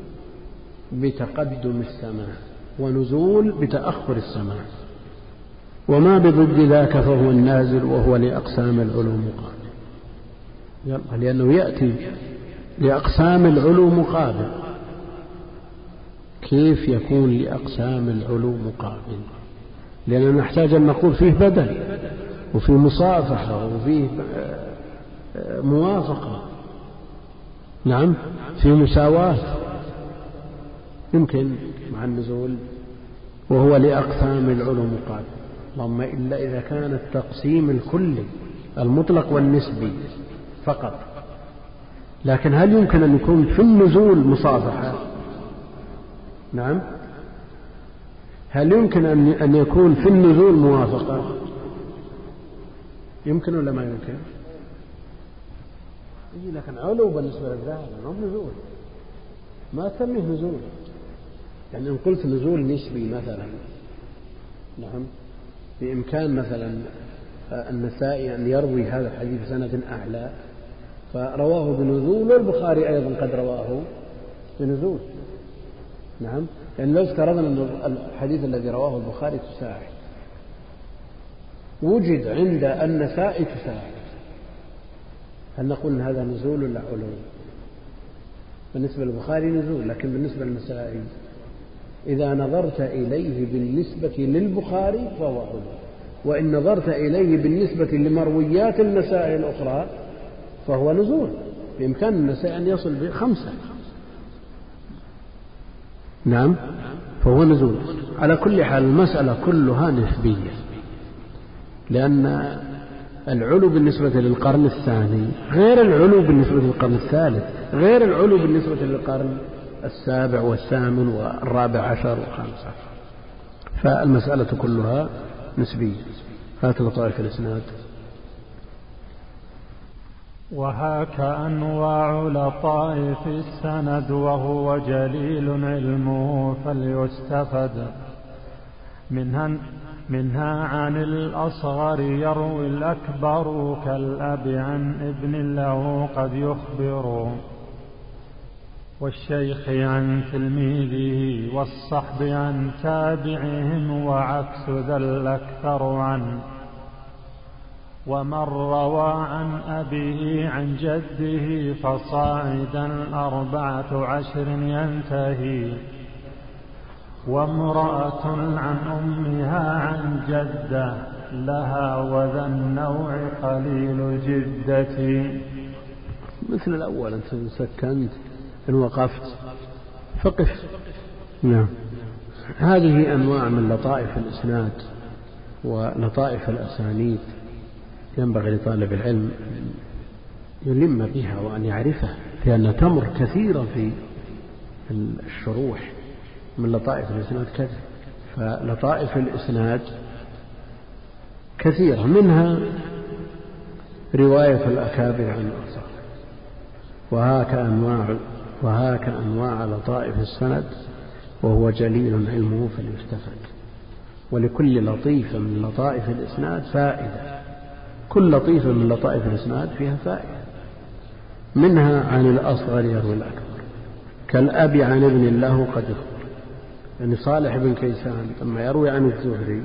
بتقدم السماع ونزول بتأخر السماع، وما بضد ذاك فهو النازل وهو لأقسام العلو مقابل، لأنه يأتي لأقسام العلو مقابل. كيف يكون لأقسام العلو مقابل؟ لأننا نحتاج أن نقول فيه بدل وفيه مصافحة وفيه موافقة، نعم فيه مساواة، يمكن مع النزول وهو لأقسام العلو مقابل. اللهم إلا إذا كان التقسيم الكلي المطلق والنسبي فقط. لكن هل يمكن أن يكون في النزول مصافحة؟ نعم. هل يمكن أن يكون في النزول موافقة؟ يمكن ولا ما يمكن؟ إيه لكن علو بالنسبة للذهب ما نزول، ما تسميه نزول. يعني إن قلت نزول نسبي مثلا، نعم، بإمكان مثلا النسائي أن يروي هذا الحديث بسند أعلى فرواه بنزول، والبخاري أيضا قد رواه بنزول، نعم. يعني لو افترضنا أن الحديث الذي رواه البخاري تساعد وجد عند النسائي تساعد، هل نقول أن هذا نزول ولا علو؟ بالنسبة للبخاري نزول، لكن بالنسبة للنسائي إذا نظرت إليه بالنسبة للبخاري فهو علو، وإن نظرت إليه بالنسبة لمرويات النسائي الأخرى فهو نزول. بإمكان النسائي أن يصل بخمسة، نعم، فهو نزول. على كل حال المسألة كلها نسبية، لأن العلو بالنسبة للقرن الثاني غير العلو بالنسبة للقرن الثالث، غير العلو بالنسبة للقرن السابع والثامن والرابع عشر والخامس عشر. فالمسألة كلها نسبية. هات لطائف الإسناد. وهاك أنواع لطائف السند وهو جليل علمه فليستفد منها منها عن الأصغر يروي الأكبر كالأب عن ابن له قد يخبر، والشيخ عن تلميذه والصحب عن تابعهم وعكس ذا الأكثر عنه. ومن روى عن أبيه عن جده فصاعدا أربعة عشر ينتهي، وامرأة عن أمها عن جدة لها وذا النوع قليل جدة. مثل الأول، أنت سكنت إن وقفت فقف. نعم. هذه أنواع من لطائف الإسناد ولطائف الأسانيد ينبغي لطالب العلم يلم بها وأن يعرفها، لأن تمر كثيرا في الشروح من لطائف الإسناد كثير. فلطائف الإسناد كثيرة، منها رواية الأكابر عن الأصغر. وهاك أنواع وهاك أنواع لطائف السند وهو جليل علمه فليستفد. ولكل لطيفة من لطائف الإسناد فائدة، كل لطيفة من لطائف الإسناد فيها فائدة. منها عن الأصغر يروي الأكبر كالأب عن ابن له قد يخبر. يعني صالح بن كيسان لما يروي عن الزهري،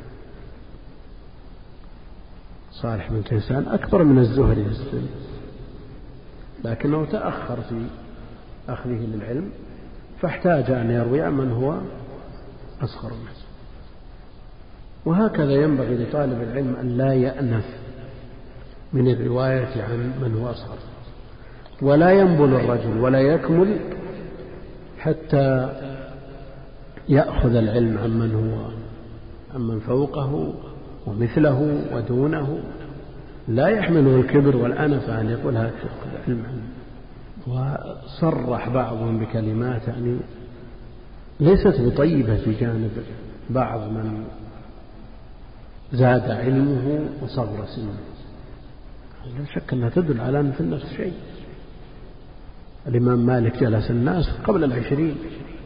صالح بن كيسان أكبر من الزهري في السن، لكنه تأخر في أخذه للعلم فاحتاج أن يروي عن من هو أصغر منه. وهكذا ينبغي لطالب العلم أن لا يأنف من الرواية عن من هو أصغر، ولا ينبل الرجل ولا يكمل حتى يأخذ العلم عن من هو عن من فوقه ومثله ودونه لا يحمله الكبر والأنفة أن يقول هذا العلم. وصرح بعضهم بكلمات يعني ليست بطيبة في جانب بعض من زاد علمه وصغر سنه. لا شك أنها تدل على أن في النفس شيء. الإمام مالك جلس الناس قبل العشرين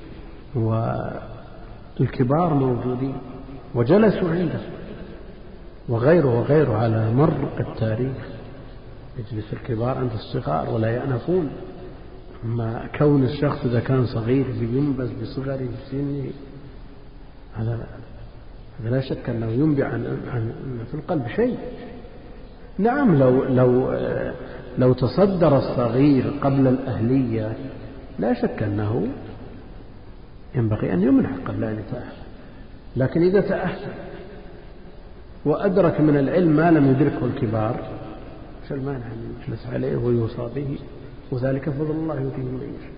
والكبار موجودين وجلسوا عنده، وغيره وغيره على مر التاريخ يجلس الكبار عند الصغار ولا يأنفون. أما كون الشخص إذا كان صغير ينبذ بصغره سنه هذا لا شك أنه ينبع عن عن في القلب شيء. نعم لو لو لو تصدر الصغير قبل الأهلية لا شك أنه ينبغي أن يمنع قبل أن يتأهل، لكن إذا تأهل وأدرك من العلم ما لم يدركه الكبار فش المانع أن يجلس عليه ويوصى به، وذلك فضل الله يؤتيه من يشاء.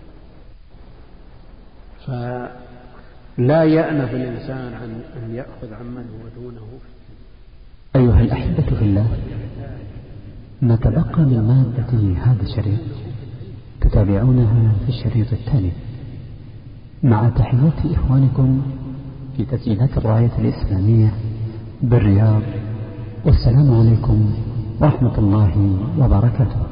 فلا يأنف الإنسان عن أن يأخذ عمن هو دونه. أيها الأحبة في الله، ما تبقى من مادة هذا الشريط تتابعونها في الشريط التالي، مع تحيات إخوانكم في تسجيلات الراية الإسلامية بالرياض، والسلام عليكم ورحمة الله وبركاته.